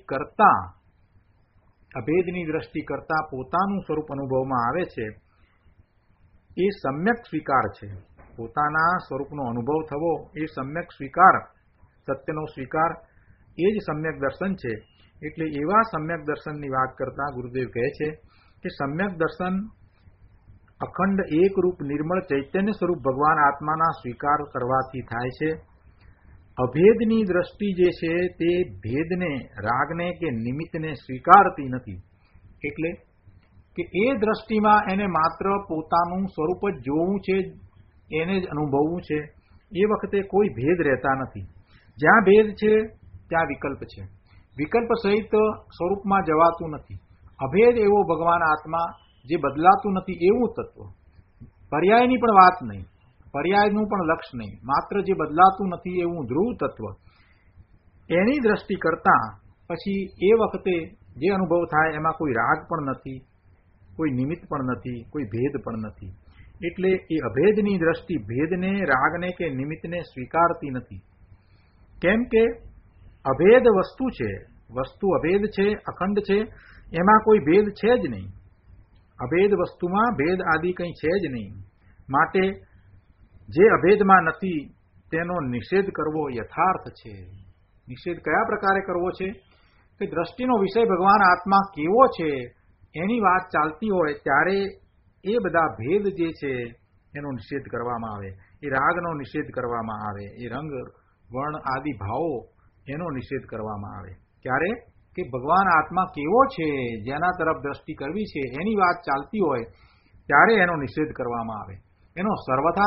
B: દ્રષ્ટિ કરતા પોતાનું સ્વરૂપ અનુભવમાં આવે છે. એ સમ્યક સ્વીકાર છે. પોતાના સ્વરૂપનો અનુભવ થવો એ સમ્યક સ્વીકાર, સત્યનો સ્વીકાર, એ જ સમ્યક દર્શન છે. એટલે એવા સમ્યક દર્શનની વાત કરતા ગુરુદેવ કહે છે કે સમ્યક દર્શન અખંડ એક રૂપ નિર્મળ ચૈતન્ય સ્વરૂપ ભગવાન આત્માના સ્વીકાર કરવાથી થાય છે. અભેદની દ્રષ્ટિ જે છે તે ભેદને, રાગને કે નિમિત્તને સ્વીકારતી નથી. એટલે કે એ દ્રષ્ટિમાં એને માત્ર પોતાનું સ્વરૂપ જ જોવું છે, એને જ અનુભવવું છે. એ વખતે કોઈ ભેદ રહેતા નથી. જ્યાં ભેદ છે ત્યાં વિકલ્પ છે. વિકલ્પ સહિત સ્વરૂપમાં જવાતું નથી. અભેદ એવો ભગવાન આત્મા જે બદલાતું નથી એવું તત્વ, પર્યાયની પણ વાત નહીં, પર્યાયનું પણ લક્ષ નહીં, માત્ર જે બદલાતું નથી એવું ધ્રુવ તત્વ, એની દ્રષ્ટિ કરતા પછી એ વખતે જે અનુભવ થાય એમાં કોઈ રાગ પણ નથી, કોઈ નિમિત્ત પણ નથી, કોઈ ભેદ પણ નથી. એટલે એ અભેદની દ્રષ્ટિ ભેદને, રાગને કે નિમિત્તને સ્વીકારતી નથી. કેમ કે અભેદ વસ્તુ છે, વસ્તુ અભેદ છે, અખંડ છે, એમાં કોઈ ભેદ છે જ નહીં. અભેદ વસ્તુમાં ભેદ આદિ કંઈ છે જ નહીં. માટે જે અભેદમાં નથી તેનો નિષેધ કરવો યથાર્થ છે. નિષેધ કયા પ્રકારે કરવો છે? કે દ્રષ્ટિનો વિષય ભગવાન આત્મા કેવો છે એની વાત ચાલતી હોય ત્યારે એ બધા ભેદ જે છે એનો નિષેધ કરવામાં આવે, એ રાગનો નિષેધ કરવામાં આવે, એ રંગ વર્ણ આદિ ભાવો એનો નિષેધ કરવામાં આવે. ક્યારે? કે ભગવાન આત્મા કેવો છે જેના તરફ દ્રષ્ટિ કરવી છે એની વાત ચાલતી હોય ત્યારે એનો નિષેધ કરવામાં આવે. એનો સર્વથા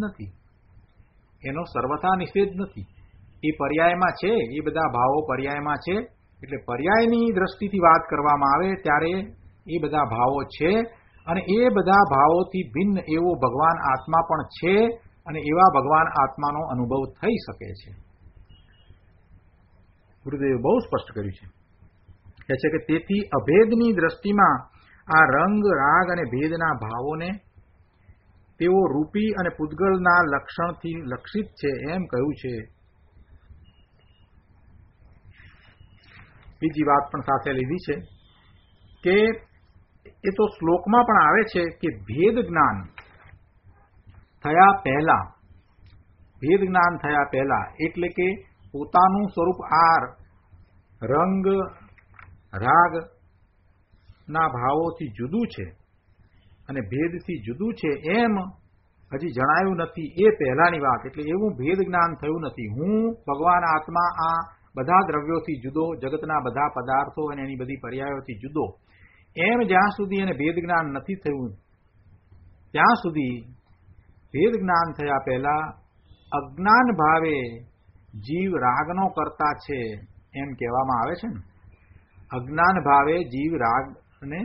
B: નિષેધ નથી. એ પર્યાયમાં છે, એ બધા ભાવો પર્યાયમાં છે. એટલે પર્યાયની દ્રષ્ટિથી વાત કરવામાં આવે ત્યારે એ બધા ભાવો છે અને એ બધા ભાવોથી ભિન્ન એવો ભગવાન આત્મા પણ છે અને એવા ભગવાન આત્માનો અનુભવ થઈ શકે છે. ગુરુદેવે બહુ સ્પષ્ટ કર્યું છે. કહે છે કે તેથી અભેદની દ્રષ્ટિમાં આ રંગ, રાગ અને ભેદના ભાવોને તેઓ રૂપી અને પૂતગલના લક્ષણથી લક્ષિત છે એમ કહ્યું છે. બીજી વાત પણ સાથે લીધી છે કે એ તો શ્લોકમાં પણ આવે છે કે ભેદ જ્ઞાન થયા પહેલા એટલે કે પોતાનું સ્વરૂપ આ રંગ, રાગ ના ભાવોથી જુદું છે અને ભેદથી જુદું છે એમ હજી જણાયું નથી એ પહેલાની વાત. એટલે એવું ભેદ જ્ઞાન થયું નથી. હું ભગવાન આત્મા આ બધા દ્રવ્યોથી જુદો, જગતના બધા પદાર્થો અને એની બધી પર્યાયોથી જુદો, એમ જ્યાં સુધી એને ભેદ જ્ઞાન નથી થયું ત્યાં સુધી ભેદ જ્ઞાન થયા પહેલા અજ્ઞાન ભાવે જીવ રાગનો કરતા છે એમ કહેવામાં આવે છે ને. અજ્ઞાન ભાવે જીવ રાગ અને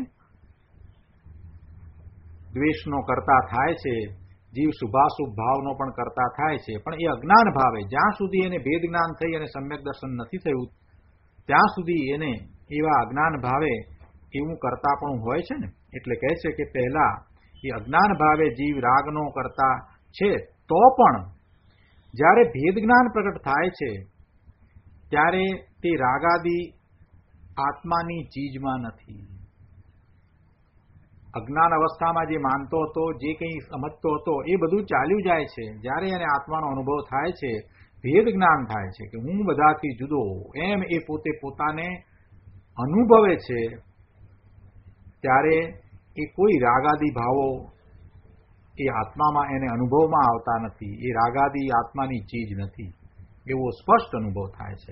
B: દ્વેષનો કરતા થાય છે, જીવ શુભાશુભ ભાવનો પણ કરતા થાય છે. પણ એ અજ્ઞાન ભાવે જ્યાં સુધી એને ભેદ જ્ઞાન થઈ અને સમ્યક દર્શન નથી થયું ત્યાં સુધી એને એવા અજ્ઞાન ભાવે એવું કરતા પણ હોય છે ને. એટલે કહે છે કે પહેલા એ અજ્ઞાન ભાવે જીવ રાગનો કરતા છે, તો પણ જ્યારે ભેદ જ્ઞાન પ્રગટ થાય છે ત્યારે તે રાગાદી આત્માની ચીજમાં નથી. અજ્ઞાન અવસ્થામાં જે માનતો હતો, જે કંઈ સમજતો હતો, એ બધું ચાલ્યું જાય છે. જ્યારે એને આત્માનો અનુભવ થાય છે, ભેદ જ્ઞાન થાય છે કે હું બધાથી જુદો, એમ એ પોતે પોતાને અનુભવે છે, ત્યારે એ કોઈ રાગાદી ભાવો એ આત્મામાં એને અનુભવમાં આવતા નથી. એ રાગાદી આત્માની ચીજ નથી એવો સ્પષ્ટ અનુભવ થાય છે.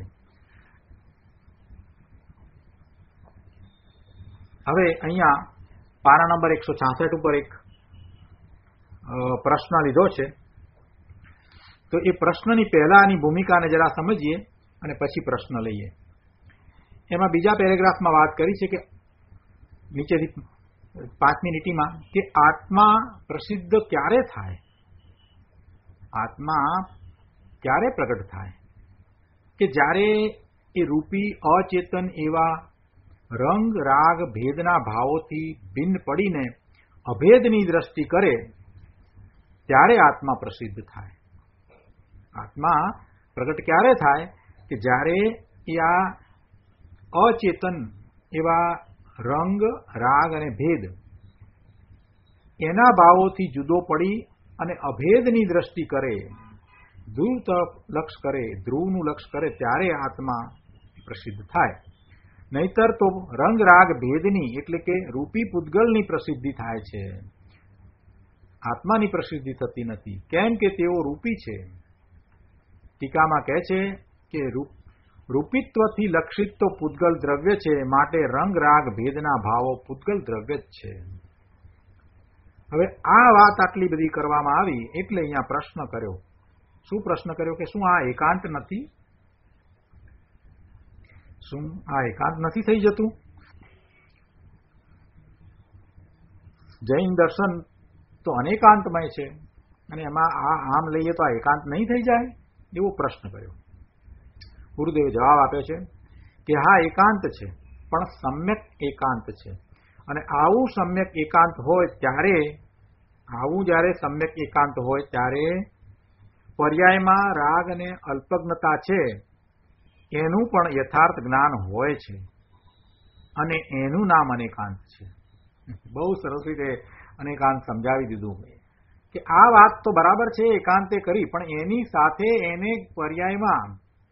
B: હવે અહીંયા પાના નંબર 166 ઉપર એક પ્રશ્ન લીધો છે. તો એ પ્રશ્નની પહેલાની ભૂમિકાને જરા સમજીએ અને પછી પ્રશ્ન લઈએ. એમાં બીજા પેરેગ્રાફમાં વાત કરી છે કે નીચેથી 5મી લીટીમાં કે આત્મા પ્રસિદ્ધ ક્યારે થાય, આત્મા ક્યારે પ્રગટ થાય કે જ્યારે એ રૂપી અચેતન એવા રંગ રાગ ભેદના ભાવોથી ભિન્ન પડીને અભેદની દ્રષ્ટિ કરે ત્યારે આત્મા પ્રસિદ્ધ થાય. આત્મા પ્રગટ ક્યારે થાય કે જ્યારે એ આ અચેતન એવા રંગ રાગ અને ભેદ એના ભાવોથી જુદો પડી અને અભેદની દ્રષ્ટિ કરે, ધ્રુવ તરફ લક્ષ કરે, ધ્રુવનું લક્ષ કરે ત્યારે આત્મા પ્રસિદ્ધ થાય. નહીતર તો રંગ રાગ ભેદની એટલે કે રૂપી પૂતગલની પ્રસિદ્ધિ થાય છે, આત્માની પ્રસિદ્ધિ થતી નથી. કેમ કે તેઓ રૂપી છે. ટીકામાં કહે છે કે રૂપિત્વથી લક્ષિત તો પૂતગલ દ્રવ્ય છે, માટે રંગ રાગ ભેદના ભાવો પૂતગલ દ્રવ્ય જ છે. હવે આ વાત આટલી બધી કરવામાં આવી એટલે અહીંયા પ્રશ્ન કર્યો. શું પ્રશ્ન કર્યો કે શું આ એકાંત નથી? શું આ એકાંત નથી થઈ જતું? જૈન દર્શન તો અનેકાંતમય છે અને એમાં આ આમ લઈએ તો આ એકાંત નહીં થઈ જાય એવો પ્રશ્ન કર્યો. ગુરુદેવે જવાબ આપ્યો છે કે હા એકાંત છે, પણ સમ્યક એકાંત છે. અને આવું સમ્યક એકાંત હોય ત્યારે, આવું જ્યારે સમ્યક એકાંત હોય ત્યારે પર્યાયમાં રાગ અને અલ્પજ્ઞતા છે એનું પણ યથાર્થ જ્ઞાન હોય છે અને એનું નામ અનેકાંત છે. બહુ સરસ રીતે અનેકાંત સમજાવી દીધું કે આ વાત તો બરાબર છે એકાંતે કરી, પણ એની સાથે એને પર્યાયમાં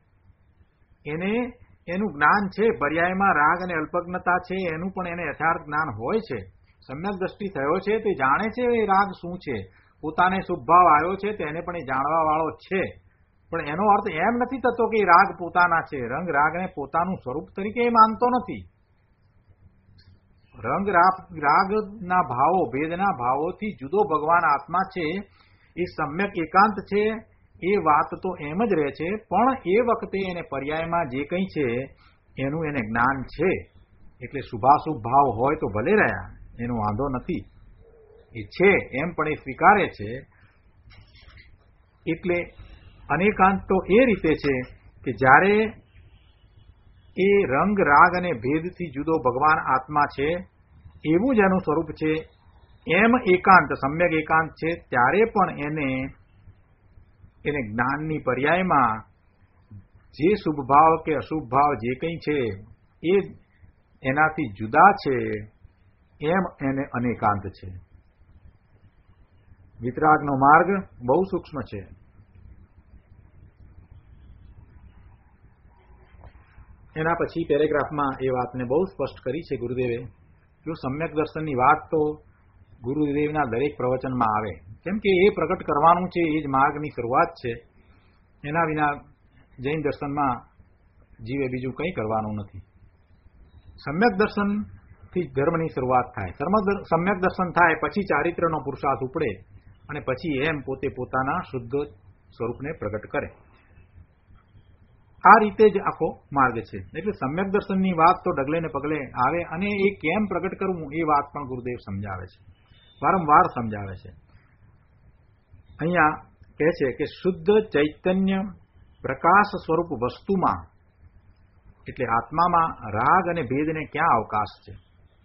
B: એનું જ્ઞાન છે, પર્યાયમાં રાગ અને અલ્પજ્ઞતા છે એનું પણ એને યથાર્થ જ્ઞાન હોય છે. સમ્યક દ્રષ્ટિ થયો છે તે જાણે છે એ રાગ શું છે, પોતાને શુભભાવ આવ્યો છે તેને પણ એ જાણવા વાળો છે. પણ એનો અર્થ એમ નથી થતો કે રાગ પોતાના છે. રંગ રાગને પોતાનું સ્વરૂપ તરીકે એ માનતો નથી. રંગ રાગના ભાવો ભેદના ભાવોથી જુદો ભગવાન આત્મા છે, એ સમ્યક એકાંત છે એ વાત તો એમ જ રહે છે. પણ એ વખતે એને પર્યાયમાં જે કંઈ છે એનું એને જ્ઞાન છે. એટલે શુભાશુભ ભાવ હોય તો ભલે રહ્યા, એનો વાંધો નથી, એ છે એમ પણ એ સ્વીકારે છે. એટલે અનેકાંત તો એ રીતે છે કે જ્યારે એ રંગ રાગ અને ભેદથી જુદો ભગવાન આત્મા છે એવું જ એનું સ્વરૂપ છે. એમ એકાંત સમ્યક એકાંત છે ત્યારે પણ એને જ્ઞાનની પર્યાયમાં જે શુભ ભાવ કે અશુભ ભાવ જે કંઈ છે એ એનાથી જુદા છે, એમ એને અનેકાંત છે. વિતરાગનો માર્ગ બહુ સૂક્ષ્મ છે. એના પછી પેરેગ્રાફમાં એ વાતને બહુ સ્પષ્ટ કરી છે ગુરુદેવે. જો સમ્યક દર્શનની વાત તો ગુરુદેવના દરેક પ્રવચનમાં આવે, કેમ કે એ પ્રગટ કરવાનું છે, એ જ માર્ગની શરૂઆત છે. એના વિના જૈન દર્શનમાં જીવે બીજું કંઈ કરવાનું નથી. સમ્યક દર્શનથી ધર્મની શરૂઆત થાય. સમ્યક દર્શન થાય પછી ચારિત્રનો પુરુષાર્થ ઉપડે અને પછી એમ પોતે પોતાના શુદ્ધ સ્વરૂપને પ્રગટ કરે. આ રીતે જ આખો માર્ગ છે. એટલે સમ્યક દર્શનની વાત તો ડગલે ને પગલે આવે અને એ કેમ પ્રગટ કરવું એ વાત પણ ગુરુદેવ સમજાવે છે, વારંવાર સમજાવે છે. અહીંયા કહે છે કે શુદ્ધ ચૈતન્ય પ્રકાશ સ્વરૂપ વસ્તુમાં એટલે આત્મામાં રાગ અને ભેદને ક્યાં અવકાશ છે?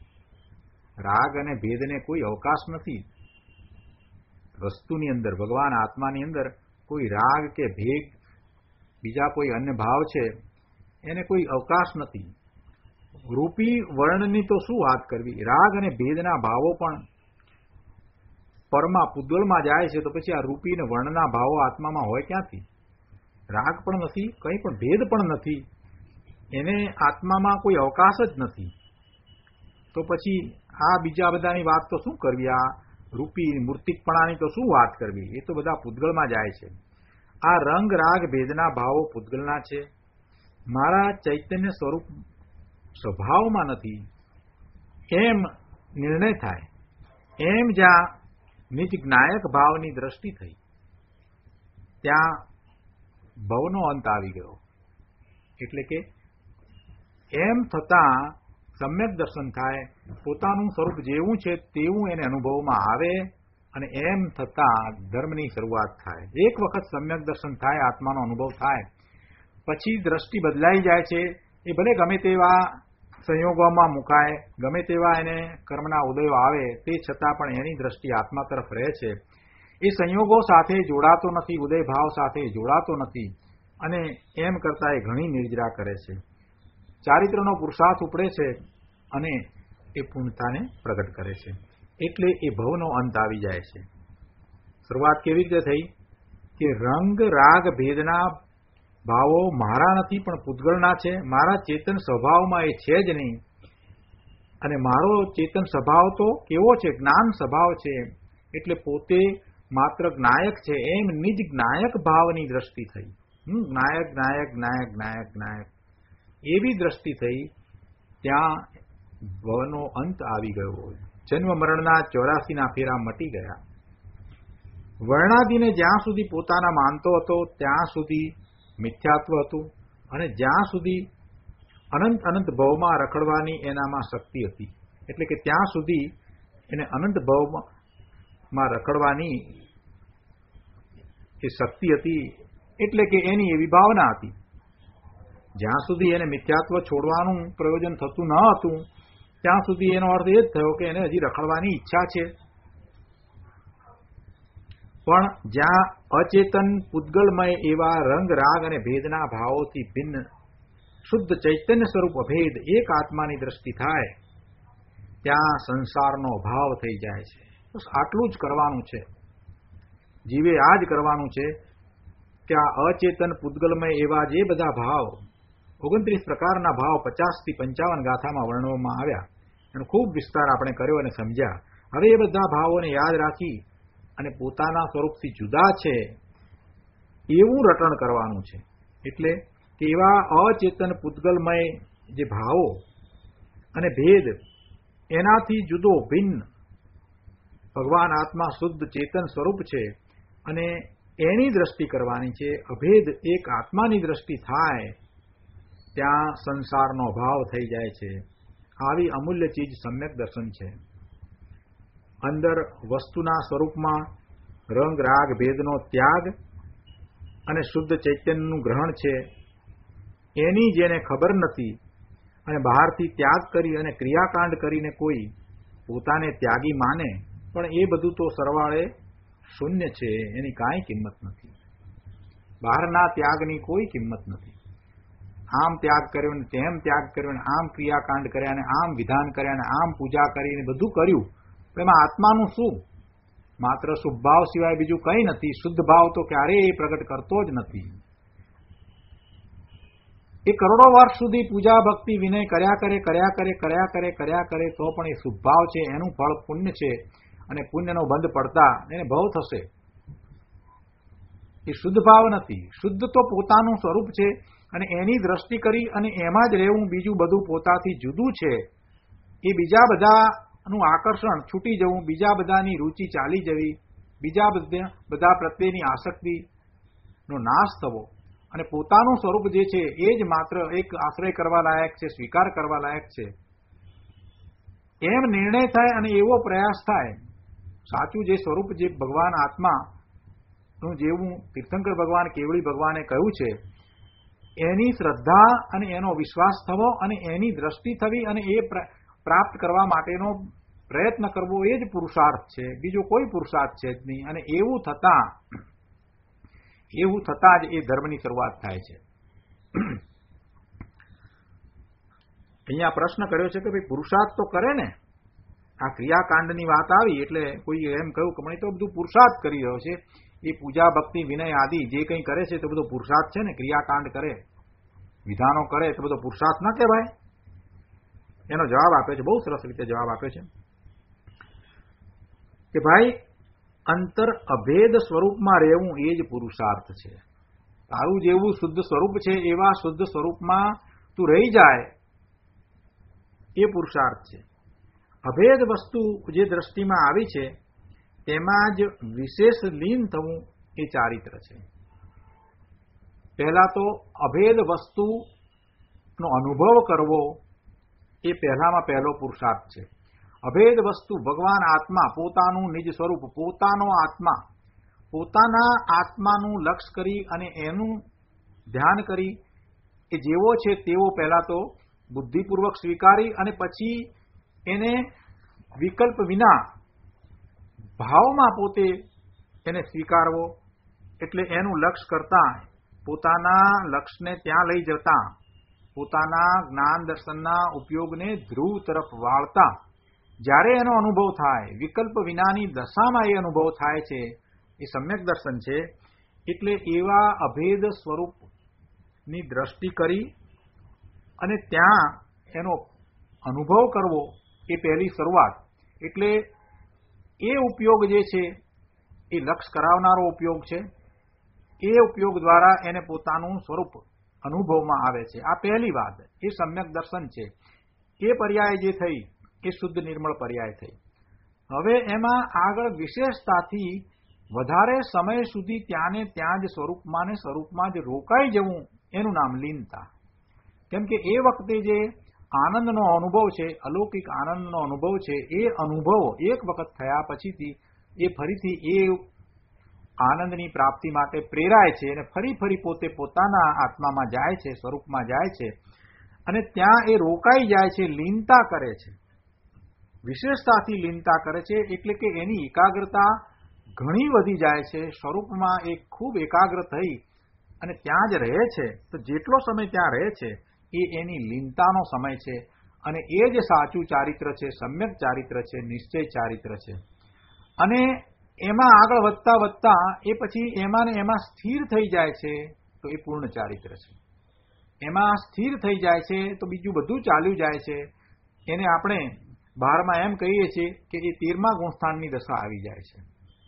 B: રાગ અને ભેદને કોઈ અવકાશ નથી. વસ્તુની અંદર, ભગવાન આત્માની અંદર કોઈ રાગ કે ભેદ, બીજા કોઈ અન્ય ભાવ છે, એને કોઈ અવકાશ નથી. રૂપી વર્ણની તો શું વાત કરવી? રાગ અને ભેદના ભાવો પણ પરમાં પૂદગલમાં જાય છે, તો પછી આ રૂપી અને વર્ણના ભાવો આત્મામાં હોય ક્યાંથી? રાગ પણ નથી, કંઈ પણ ભેદ પણ નથી, એને આત્મામાં કોઈ અવકાશ જ નથી. તો પછી આ બીજા બધાની વાત તો શું કરવી? આ રૂપી મૂર્તિકપણાની તો શું વાત કરવી? એ તો બધા પૂદગલમાં જાય છે. આ રંગ રાગ ભેદના ભાવો પૂદગલના છે, મારા ચૈતન્ય સ્વરૂપ સ્વભાવમાં નથી, એમ નિર્ણય થાય. એમ જ્યાં નિજ જ્ઞાયક ભાવની દ્રષ્ટિ થઈ, ત્યાં ભવનો અંત આવી ગયો. એટલે કે એમ થતાં સમ્યક દર્શન થાય, પોતાનું સ્વરૂપ જેવું છે તેવું એને અનુભવમાં આવે અને એમ થતાં ધર્મની શરૂઆત થાય. એક વખત સમ્યક દર્શન થાય, આત્માનો અનુભવ થાય, પછી દ્રષ્ટિ બદલાઈ જાય છે. એ ભલે ગમે તેવા સંયોગોમાં મુકાય, ગમે તેવા એને કર્મના ઉદયો આવે, તે છતાં પણ એની દ્રષ્ટિ આત્મા તરફ રહે છે. એ સંયોગો સાથે જોડાતો નથી, ઉદય ભાવ સાથે જોડાતો નથી અને એમ કરતા એ ઘણી નિર્જરા કરે છે. ચારિત્રનો પુરુષાર્થ ઉપડે છે અને એ પૂર્ણતાને પ્રગટ કરે છે. એટલે એ ભવનો અંત આવી જાય છે. શરૂઆત કેવી રીતે થઈ? કે રંગ રાગ ભેદના ભાવો મારા નથી પણ પૂદગલના છે. મારા ચેતન સ્વભાવમાં એ છે જ નહીં. અને મારો ચેતન સ્વભાવ તો કેવો છે? જ્ઞાન સ્વભાવ છે. એટલે પોતે માત્ર જ્ઞાયક છે, એમ નિજ જ્ઞાયક ભાવની દ્રષ્ટિ થઈ. જ્ઞાયક જ્ઞાયક જ્ઞાયક જ્ઞાયક જ્ઞાયક એવી દ્રષ્ટિ થઈ, ત્યાં ભવનો અંત આવી ગયો. જન્મ મરણના 84 ફેરા મટી ગયા. વર્ણાદિને જ્યાં સુધી પોતાના માનતો હતો ત્યાં સુધી મિથ્યાત્વ હતું અને જ્યાં સુધી અનંત અનંત ભવમાં રખડવાની એનામાં શક્તિ હતી. એટલે કે ત્યાં સુધી એને અનંત ભવમાં રખડવાની એ શક્તિ હતી. એટલે કે એની એવી ભાવના હતી. જ્યાં સુધી એને મિથ્યાત્વ છોડવાનું પ્રયોજન થતું ન હતું ત્યાં સુધી એનો અર્થ એ જ થયો કે એને હજી રખડવાની ઈચ્છા છે. પણ જ્યાં અચેતન પૂદગલમય એવા રંગ રાગ અને ભેદના ભાવોથી ભિન્ન શુદ્ધ ચૈતન્ય સ્વરૂપ અભેદ એક આત્માની દ્રષ્ટિ થાય, ત્યાં સંસારનો ભાવ થઈ જાય છે. બસ આટલું જ કરવાનું છે. જીવે આ જ કરવાનું છે કે આ અચેતન પૂદગલમય એવા જે બધા ભાવ 29 પ્રકારના ભાવ 50 થી 55 ગાથામાં વર્ણવવામાં આવ્યા, એનો ખૂબ વિસ્તાર આપણે કર્યો અને સમજ્યા. હવે એ બધા ભાવોને યાદ રાખી અને પોતાના સ્વરૂપથી જુદા છે એવું રટણ કરવાનું છે. એટલે કે એવા અચેતન પૂદગલમય જે ભાવો અને ભેદ, એનાથી જુદો ભિન્ન ભગવાન આત્મા શુદ્ધ ચેતન સ્વરૂપ છે અને એની દ્રષ્ટિ કરવાની છે. અભેદ એક આત્માની દ્રષ્ટિ થાય, ત્યાં સંસારનો ભાવ થઈ જાય છે. આવી અમૂલ્ય ચીજ સમ્યક દર્શન છે. અંદર વસ્તુના સ્વરૂપમાં રંગ રાગ ભેદનો ત્યાગ અને શુદ્ધ ચૈતન્યનું ગ્રહણ છે. એની જેને ખબર નથી અને બહારથી ત્યાગ કરી અને ક્રિયાકાંડ કરીને કોઈ પોતાને ત્યાગી માને, પણ એ બધું તો સરવાળે શૂન્ય છે. એની કાંઈ કિંમત નથી. બહારના ત્યાગની કોઈ કિંમત નથી. આમ ત્યાગ કર્યો ને તેમ ત્યાગ કર્યો ને આમ ક્રિયાકાંડ કર્યા ને આમ વિધાન કર્યા ને આમ પૂજા કરીને બધું કર્યું, એમાં આત્માનું શું? માત્ર શુભ ભાવ સિવાય બીજું કંઈ નથી. શુદ્ધ ભાવ તો ક્યારેય પ્રગટ કરતો જ નથી. એ કરોડો વર્ષ સુધી પૂજા ભક્તિ વિનય કર્યા કરે તો પણ એ શુભ ભાવ છે, એનું ફળ પુણ્ય છે. અને પુણ્યનો બંધ પડતા એને ભવ થશે. એ શુદ્ધ ભાવ નથી. શુદ્ધ તો પોતાનું સ્વરૂપ છે અને એની દ્રષ્ટિ કરી અને એમાં જ રહેવું, બીજું બધું પોતાથી જુદું છે. એ બીજા બધાનું આકર્ષણ છૂટી જવું, બીજા બધાની રૂચિ ચાલી જવી, બીજા બધા પ્રત્યેની આસક્તિનો નાશ થવો અને પોતાનું સ્વરૂપ જે છે એ જ માત્ર એક આશ્રય કરવા લાયક છે, સ્વીકાર કરવા લાયક છે, એમ નિર્ણય થાય અને એવો પ્રયાસ થાય. સાચું જે સ્વરૂપ જે ભગવાન આત્માનું જેવું તીર્થંકર ભગવાન, કેવળી ભગવાને કહ્યું છે, એની શ્રદ્ધા અને એનો વિશ્વાસ થવો અને એની દ્રષ્ટિ થવી અને એ પ્રાપ્ત કરવા માટેનો પ્રયત્ન કરવો, એ જ પુરુષાર્થ છે. બીજો કોઈ પુરુષાર્થ છે જ નહીં. અને એવું થતાં જ એ ધર્મની શરૂઆત થાય છે. અહીંયા પ્રશ્ન કર્યો છે કે ભાઈ પુરુષાર્થ તો કરે ને. આ ક્રિયાકાંડની વાત આવી એટલે કોઈ એમ કહ્યું કે મને તો બધું પુરુષાર્થ કરી રહ્યો છે. એ પૂજા, ભક્તિ, વિનય આદિ જે કંઈ કરે છે તો બધો પુરુષાર્થ છે ને. ક્રિયાકાંડ કરે, વિધાનો કરે તો બધો પુરુષાર્થ ન કહેવાય. એનો જવાબ આપ્યો છે, બહુ સરસ રીતે જવાબ આપ્યો છે કે ભાઈ અંતર અભેદ સ્વરૂપમાં રહેવું એ જ પુરુષાર્થ છે. તારું જેવું શુદ્ધ સ્વરૂપ છે એવા શુદ્ધ સ્વરૂપમાં તું રહી જાય એ પુરુષાર્થ છે. અભેદ વસ્તુ જે દ્રષ્ટિમાં આવી છે તેમાં જ વિશેષ લીન થવું એ ચારિત્ર છે. પહેલા તો અભેદ વસ્તુનો અનુભવ કરવો એ પહેલામાં પહેલો પુરુષાર્થ છે. અભેદ વસ્તુ ભગવાન આત્મા, પોતાનું નિજ સ્વરૂપ, પોતાનો આત્મા, પોતાના આત્માનું લક્ષ્ય કરી અને એનું ધ્યાન કરી એ જેવો છે તેવો પહેલા તો બુદ્ધિપૂર્વક સ્વીકારી અને પછી એને વિકલ્પ વિના ભાવમાં પોતે એને સ્વીકારવો. એટલે એનું લક્ષ્ય કરતા, પોતાના લક્ષ્યને ત્યાં લઈ જતા, પોતાના જ્ઞાન દર્શનના ઉપયોગને ધ્રુવ તરફ વાળતા જ્યારે એનો અનુભવ થાય, વિકલ્પ વિનાની દશામાં એ અનુભવ થાય છે, એ સમ્યક દર્શન છે. એટલે એવા અભેદ સ્વરૂપની દ્રષ્ટિ કરી અને ત્યાં એનો અનુભવ કરવો એ પહેલી શરૂઆત. એટલે એ ઉપયોગ જે છે એ લક્ષ્ય કરાવનારો ઉપયોગ છે. એ ઉપયોગ દ્વારા એને પોતાનું સ્વરૂપ અનુભવમાં આવે છે. આ પહેલી વાત, એ સમ્યક દર્શન છે. એ પર્યાય જે થઈ એ શુદ્ધ નિર્મળ પર્યાય થઈ. હવે એમાં આગળ વિશેષતાથી વધારે સમય સુધી ત્યાંને ત્યાં જ સ્વરૂપમાં ને સ્વરૂપમાં જ રોકાઈ જવું, એનું નામ લીનતા. કેમ કે એ વખતે જે આનંદનો અનુભવ છે, અલૌકિક આનંદનો અનુભવ છે, એ અનુભવ એક વખત થયા પછીથી એ ફરીથી એ આનંદની પ્રાપ્તિ માટે પ્રેરાય છે અને ફરી પોતે પોતાના આત્મામાં જાય છે, સ્વરૂપમાં જાય છે અને ત્યાં એ રોકાઈ જાય છે, લીનતા કરે છે, વિશેષતાથી લીનતા કરે છે. એટલે કે એની એકાગ્રતા ઘણી વધી જાય છે. સ્વરૂપમાં એ ખૂબ એકાગ્ર થઈ અને ત્યાં જ રહે છે. તો જેટલો સમય ત્યાં રહે છે એ એની લીનતાનો સમય છે અને એ જ સાચું ચારિત્ર છે, સમ્યક ચારિત્ર છે, નિશ્ચય ચારિત્ર છે. અને એમાં આગળ વધતા એ પછી એમાં ને એમાં સ્થિર થઈ જાય છે તો એ પૂર્ણ ચારિત્ર છે. એમાં સ્થિર થઈ જાય છે તો બીજું બધું ચાલ્યું જાય છે. એને આપણે બહારમાં એમ કહીએ છીએ કે એ 13મા ગુણસ્થાનની દશા આવી જાય છે.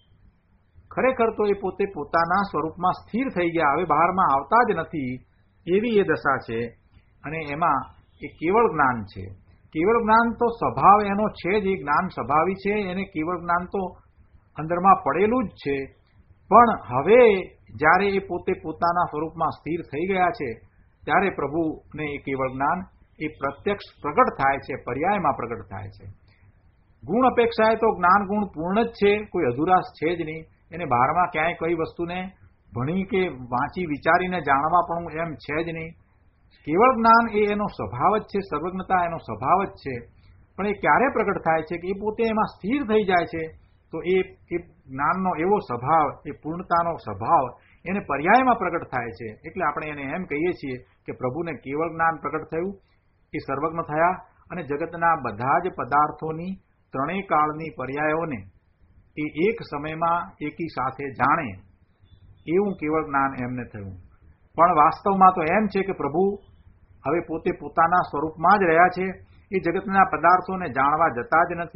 B: ખરેખર તો એ પોતે પોતાના સ્વરૂપમાં સ્થિર થઈ ગયા, હવે બહારમાં આવતા જ નથી, એવી એ દશા છે. અને એમાં એ કેવળ જ્ઞાન છે. કેવળ જ્ઞાન તો સ્વભાવ એનો છે જ, એ જ્ઞાન સ્વભાવી છે, એને કેવળ જ્ઞાન તો અંદરમાં પડેલું જ છે. પણ હવે જ્યારે એ પોતે પોતાના સ્વરૂપમાં સ્થિર થઈ ગયા છે ત્યારે પ્રભુને એ કેવળ જ્ઞાન એ પ્રત્યક્ષ પ્રગટ થાય છે, પર્યાયમાં પ્રગટ થાય છે. ગુણ અપેક્ષાએ તો જ્ઞાન ગુણ પૂર્ણ જ છે, કોઈ અધુરાશ છે જ નહીં. એને બહારમાં ક્યાંય કઈ વસ્તુને ભણી કે વાંચી વિચારીને જાણવા પણ એમ છે જ નહીં. કેવળ જ્ઞાન એ એનો સ્વભાવ જ છે, સર્વજ્ઞતા એનો સ્વભાવ જ છે. પણ એ ક્યારે પ્રગટ થાય છે કે એ પોતે એમાં સ્થિર થઈ જાય છે તો એ જ્ઞાનનો એવો સ્વભાવ, એ પૂર્ણતાનો સ્વભાવ એને પર્યાયમાં પ્રગટ થાય છે. એટલે આપણે એને એમ કહીએ છીએ કે પ્રભુને કેવળ જ્ઞાન પ્રગટ થયું, એ સર્વજ્ઞ થયા અને જગતના બધા જ પદાર્થોની ત્રણેય કાળની પર્યાયોને એ એક સમયમાં એકી સાથે જાણે એવું કેવળ જ્ઞાન એમને થયું. પણ વાસ્તવમાં તો એમ છે કે પ્રભુ હવે પોતે પોતાના સ્વરૂપમાં જ રહ્યા છે. એ જગતના પદાર્થોને જાણવા જતા જ નથી,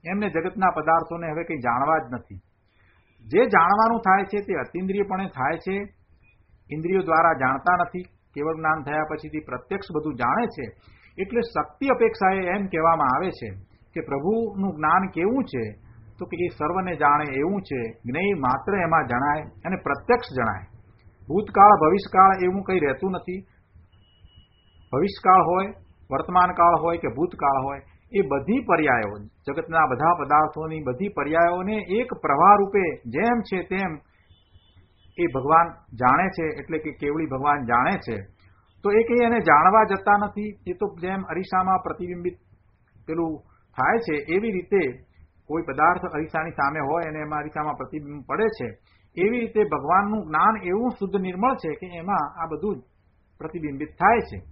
B: એમને જગતના પદાર્થોને હવે કંઈ જાણવા જ નથી. જે જાણવાનું થાય છે તે અતિન્દ્રિયપણે થાય છે, ઇન્દ્રિયો દ્વારા જાણતા નથી. કેવળ જ્ઞાન થયા પછીથી પ્રત્યક્ષ બધું જાણે છે. એટલે શક્તિ અપેક્ષાએ એમ કહેવામાં આવે છે કે પ્રભુનું જ્ઞાન કેવું છે, તો કે એ સર્વને જાણે એવું છે. જ્ઞેય માત્ર એમાં જણાય અને પ્રત્યક્ષ જણાય. ભૂતકાળ ભવિષ્યકાળ એવું કંઈ રહેતું નથી. ભવિષ્યકાળ હોય, વર્તમાનકાળ હોય કે ભૂતકાળ હોય, એ બધી પર્યાયો, જગતના બધા પદાર્થોની બધી પર્યાયોને એક પ્રવાહ રૂપે જેમ છે તેમ એ ભગવાન જાણે છે. એટલે કે કેવળી ભગવાન જાણે છે. તો એ કંઈ એને જાણવા જતા નથી. એ તો જેમ અરીસામાં પ્રતિબિંબિત પેલું થાય છે એવી રીતે કોઈ પદાર્થ અરીસાની સામે હોય અને એમાં અરીસામાં પ્રતિબિંબ પડે છે, એવી રીતે ભગવાનનું જ્ઞાન એવું શુદ્ધ નિર્મળ છે કે એમાં આ બધું પ્રતિબિંબિત થાય છે.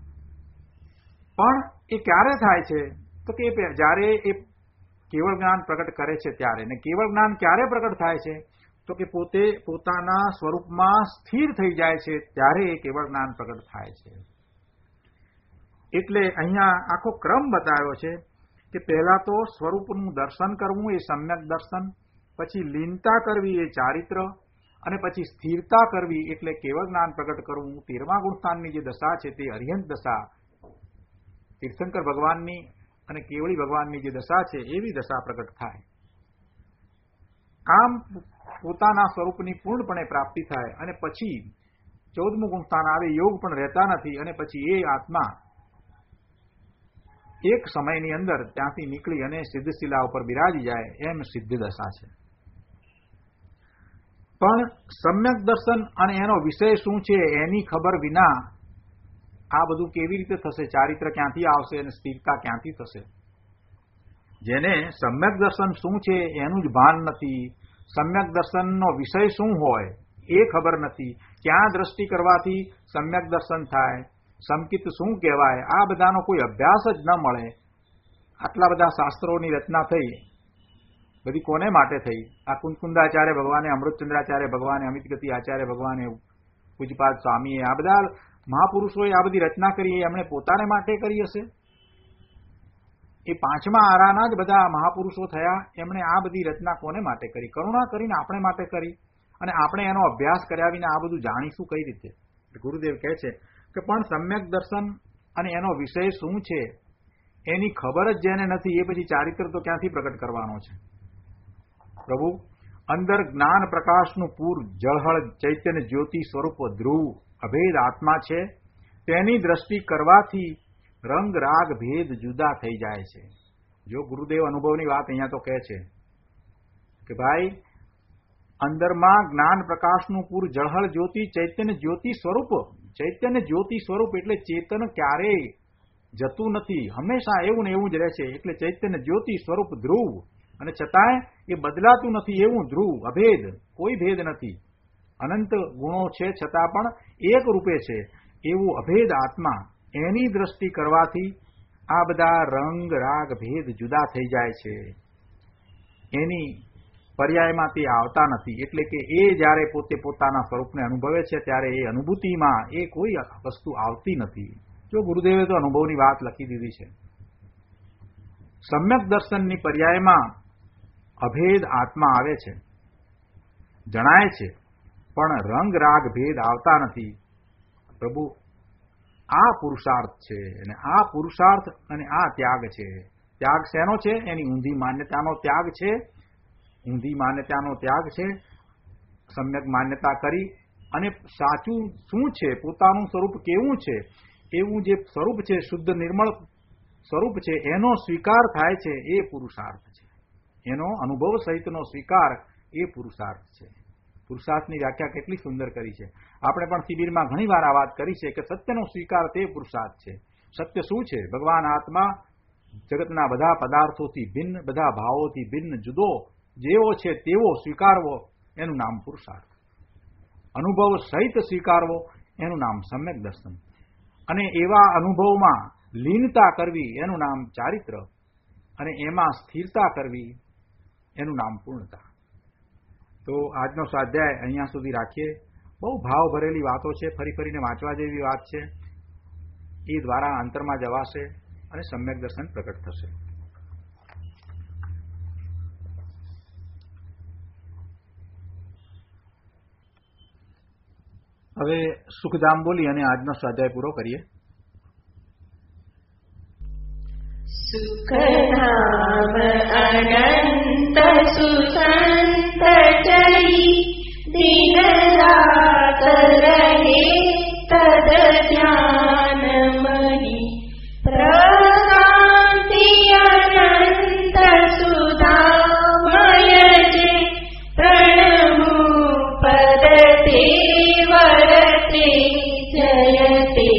B: પણ એ ક્યારે થાય છે, તો કે જ્યારે એ કેવળ જ્ઞાન પ્રગટ કરે છે ત્યારે. ને કેવળ જ્ઞાન ક્યારે પ્રગટ થાય છે, તો કે પોતે પોતાના સ્વરૂપમાં સ્થિર થઈ જાય છે ત્યારે એ કેવળ જ્ઞાન પ્રગટ થાય છે. એટલે અહીંયા આખો ક્રમ બતાવ્યો છે કે પહેલા તો સ્વરૂપનું દર્શન કરવું એ સમ્યક દર્શન, પછી લીનતા કરવી એ ચારિત્ર, અને પછી સ્થિરતા કરવી એટલે કેવળ જ્ઞાન પ્રગટ કરવું. 13મા ગુણસ્થાનની જે દશા છે તે અર્યંત દશા, તીર્થંકર ભગવાનની અને કેવળી ભગવાનની જે દશા છે એવી દશા પ્રગટ થાય. આમ પોતાના સ્વરૂપની પૂર્ણપણે પ્રાપ્તિ થાય અને પછી 14મું ગુણસ્થાન આવે. યોગ પણ રહેતા નથી અને પછી એ આત્મા એક સમયની અંદર ત્યાંથી નીકળી અને સિદ્ધશિલા ઉપર બિરાજી જાય, એમ સિદ્ધ દશા છે. પણ સમ્યક દર્શન અને એનો વિષય શું છે એની ખબર વિના આ બધું કેવી રીતે થશે? ચારિત્ર ક્યાંથી આવશે અને સ્થિરતા ક્યાંથી થશે? જેને સમ્યક દર્શન શું છે એનું જ ભાન નથી, સમ્યક દર્શનનો વિષય શું હોય એ ખબર નથી, ક્યાં દ્રષ્ટિ કરવાથી સમ્યક દર્શન થાય, સમકિત શું કહેવાય, આ બધાનો કોઈ અભ્યાસ જ ન મળે. આટલા બધા શાસ્ત્રોની રચના થઈ, બધી કોને માટે થઈ? આ કુંદકુંદાચાર્ય ભગવાને, અમૃતચંદ્રાચાર્ય ભગવાને, અમિતગતિ આચાર્ય ભગવાને, પૂજપાદ સ્વામીએ, આ બધા મહાપુરુષોએ આ બધી રચના કરી, એમણે પોતાને માટે કરી હશે? એ 5મા આરાના જ બધા મહાપુરુષો થયા. એમણે આ બધી રચના કોને માટે કરી? કરુણા કરીને આપણે માટે કરી. અને આપણે એનો અભ્યાસ કર્યા વિના આ બધું જાણીશું કઈ રીતે? ગુરુદેવ કહે છે કે પણ સમ્યક દર્શન અને એનો વિષય શું છે એની ખબર જ જેને નથી, એ પછી ચારિત્ર તો ક્યાંથી પ્રગટ કરવાનો છે? પ્રભુ અંદર જ્ઞાન પ્રકાશનું પૂર જળહળ ચૈતન્ય જ્યોતિ સ્વરૂપ ધ્રુવ અભેદ આત્મા છે. તેની દ્રષ્ટિ કરવાથી રંગ રાગ ભેદ જુદા થઈ જાય છે. જો ગુરુદેવ અનુભવની વાત અહીંયા તો કહે છે કે ભાઈ અંદરમાં જ્ઞાન પ્રકાશનું પૂર જળહળ જ્યોતિ ચૈતન્ય જ્યોતિ સ્વરૂપ. ચૈતન્ય જ્યોતિ સ્વરૂપ એટલે ચેતન ક્યારેય જતું નથી, હંમેશા એવું ને એવું જ રહે છે. એટલે ચૈતન્ય જ્યોતિ સ્વરૂપ ધ્રુવ, અને છતાંય એ બદલાતું નથી એવું ધ્રુવ, અભેદ, કોઈ ભેદ નથી. અનંત ગુણો છે છતાં પણ એક રૂપે છે એવું અભેદ આત્મા. એની દ્રષ્ટિ કરવાથી આ બધા રંગ રાગ ભેદ જુદા થઈ જાય છે. એની પર્યાયમાં તે આવતા નથી. એટલે કે એ જ્યારે પોતે પોતાના સ્વરૂપને અનુભવે છે ત્યારે એ અનુભૂતિમાં એ કોઈ વસ્તુ આવતી નથી. જો ગુરુદેવે તો અનુભવની વાત લખી દીધી છે. સમ્યક દર્શનની પર્યાયમાં અભેદ આત્મા આવે છે, જણાય છે, પણ રંગ રાગ ભેદ આવતા નથી. પ્રભુ આ પુરુષાર્થ છે, અને આ પુરુષાર્થ અને આ ત્યાગ છે. ત્યાગ શેનો છે? એની ઊંધી માન્યતાનો ત્યાગ છે. ઊંધી માન્યતાનો ત્યાગ છે. સમ્યક માન્યતા કરી અને સાચું શું છે, પોતાનું સ્વરૂપ કેવું છે, એવું જે સ્વરૂપ છે, શુદ્ધ નિર્મળ સ્વરૂપ છે, એનો સ્વીકાર થાય છે, એ પુરુષાર્થ છે. એનો અનુભવ સહિતનો સ્વીકાર એ પુરુષાર્થ છે. પુરુષાર્થની વ્યાખ્યા કેટલી સુંદર કરી છે. આપણે પણ શિબિરમાં ઘણી વાર આ વાત કરી છે કે સત્યનો સ્વીકાર તે પુરુષાર્થ છે. સત્ય શું છે? ભગવાન આત્મા જગતના બધા પદાર્થોથી ભિન્ન, બધા ભાવોથી ભિન્ન, જુદો, જેવો છે તેવો સ્વીકારવો એનું નામ પુરુષાર્થ. અનુભવ સહિત સ્વીકારવો એનું નામ સમ્યક દર્શન. અને એવા અનુભવમાં લીનતા કરવી એનું નામ ચારિત્ર, અને એમાં સ્થિરતા કરવી એનું નામ પૂર્ણતા. તો આજનો સ્વાધ્યાય અહીંયા સુધી રાખીએ. બહુ ભાવ ભરેલી વાતો છે, ફરી ફરીને વાંચવા જેવી વાત છે. એ દ્વારા અંતરમાં જવાશે અને સમ્યક દર્શન પ્રગટ થશે. હવે સુખધામ બોલી અને આજનો સ્વાધ્યાય પૂરો કરીએ.
C: સુખધામ અનંત સુસંત જઈ દિન રાત રહે તદ ધ્યાન મહી પ્રશાંતિ અનંત સુધામય જે પ્રણમુ પદ તે વરતે જયતે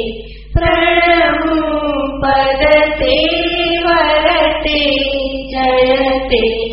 C: પ્રણમુ પદ તે વરતે જયતે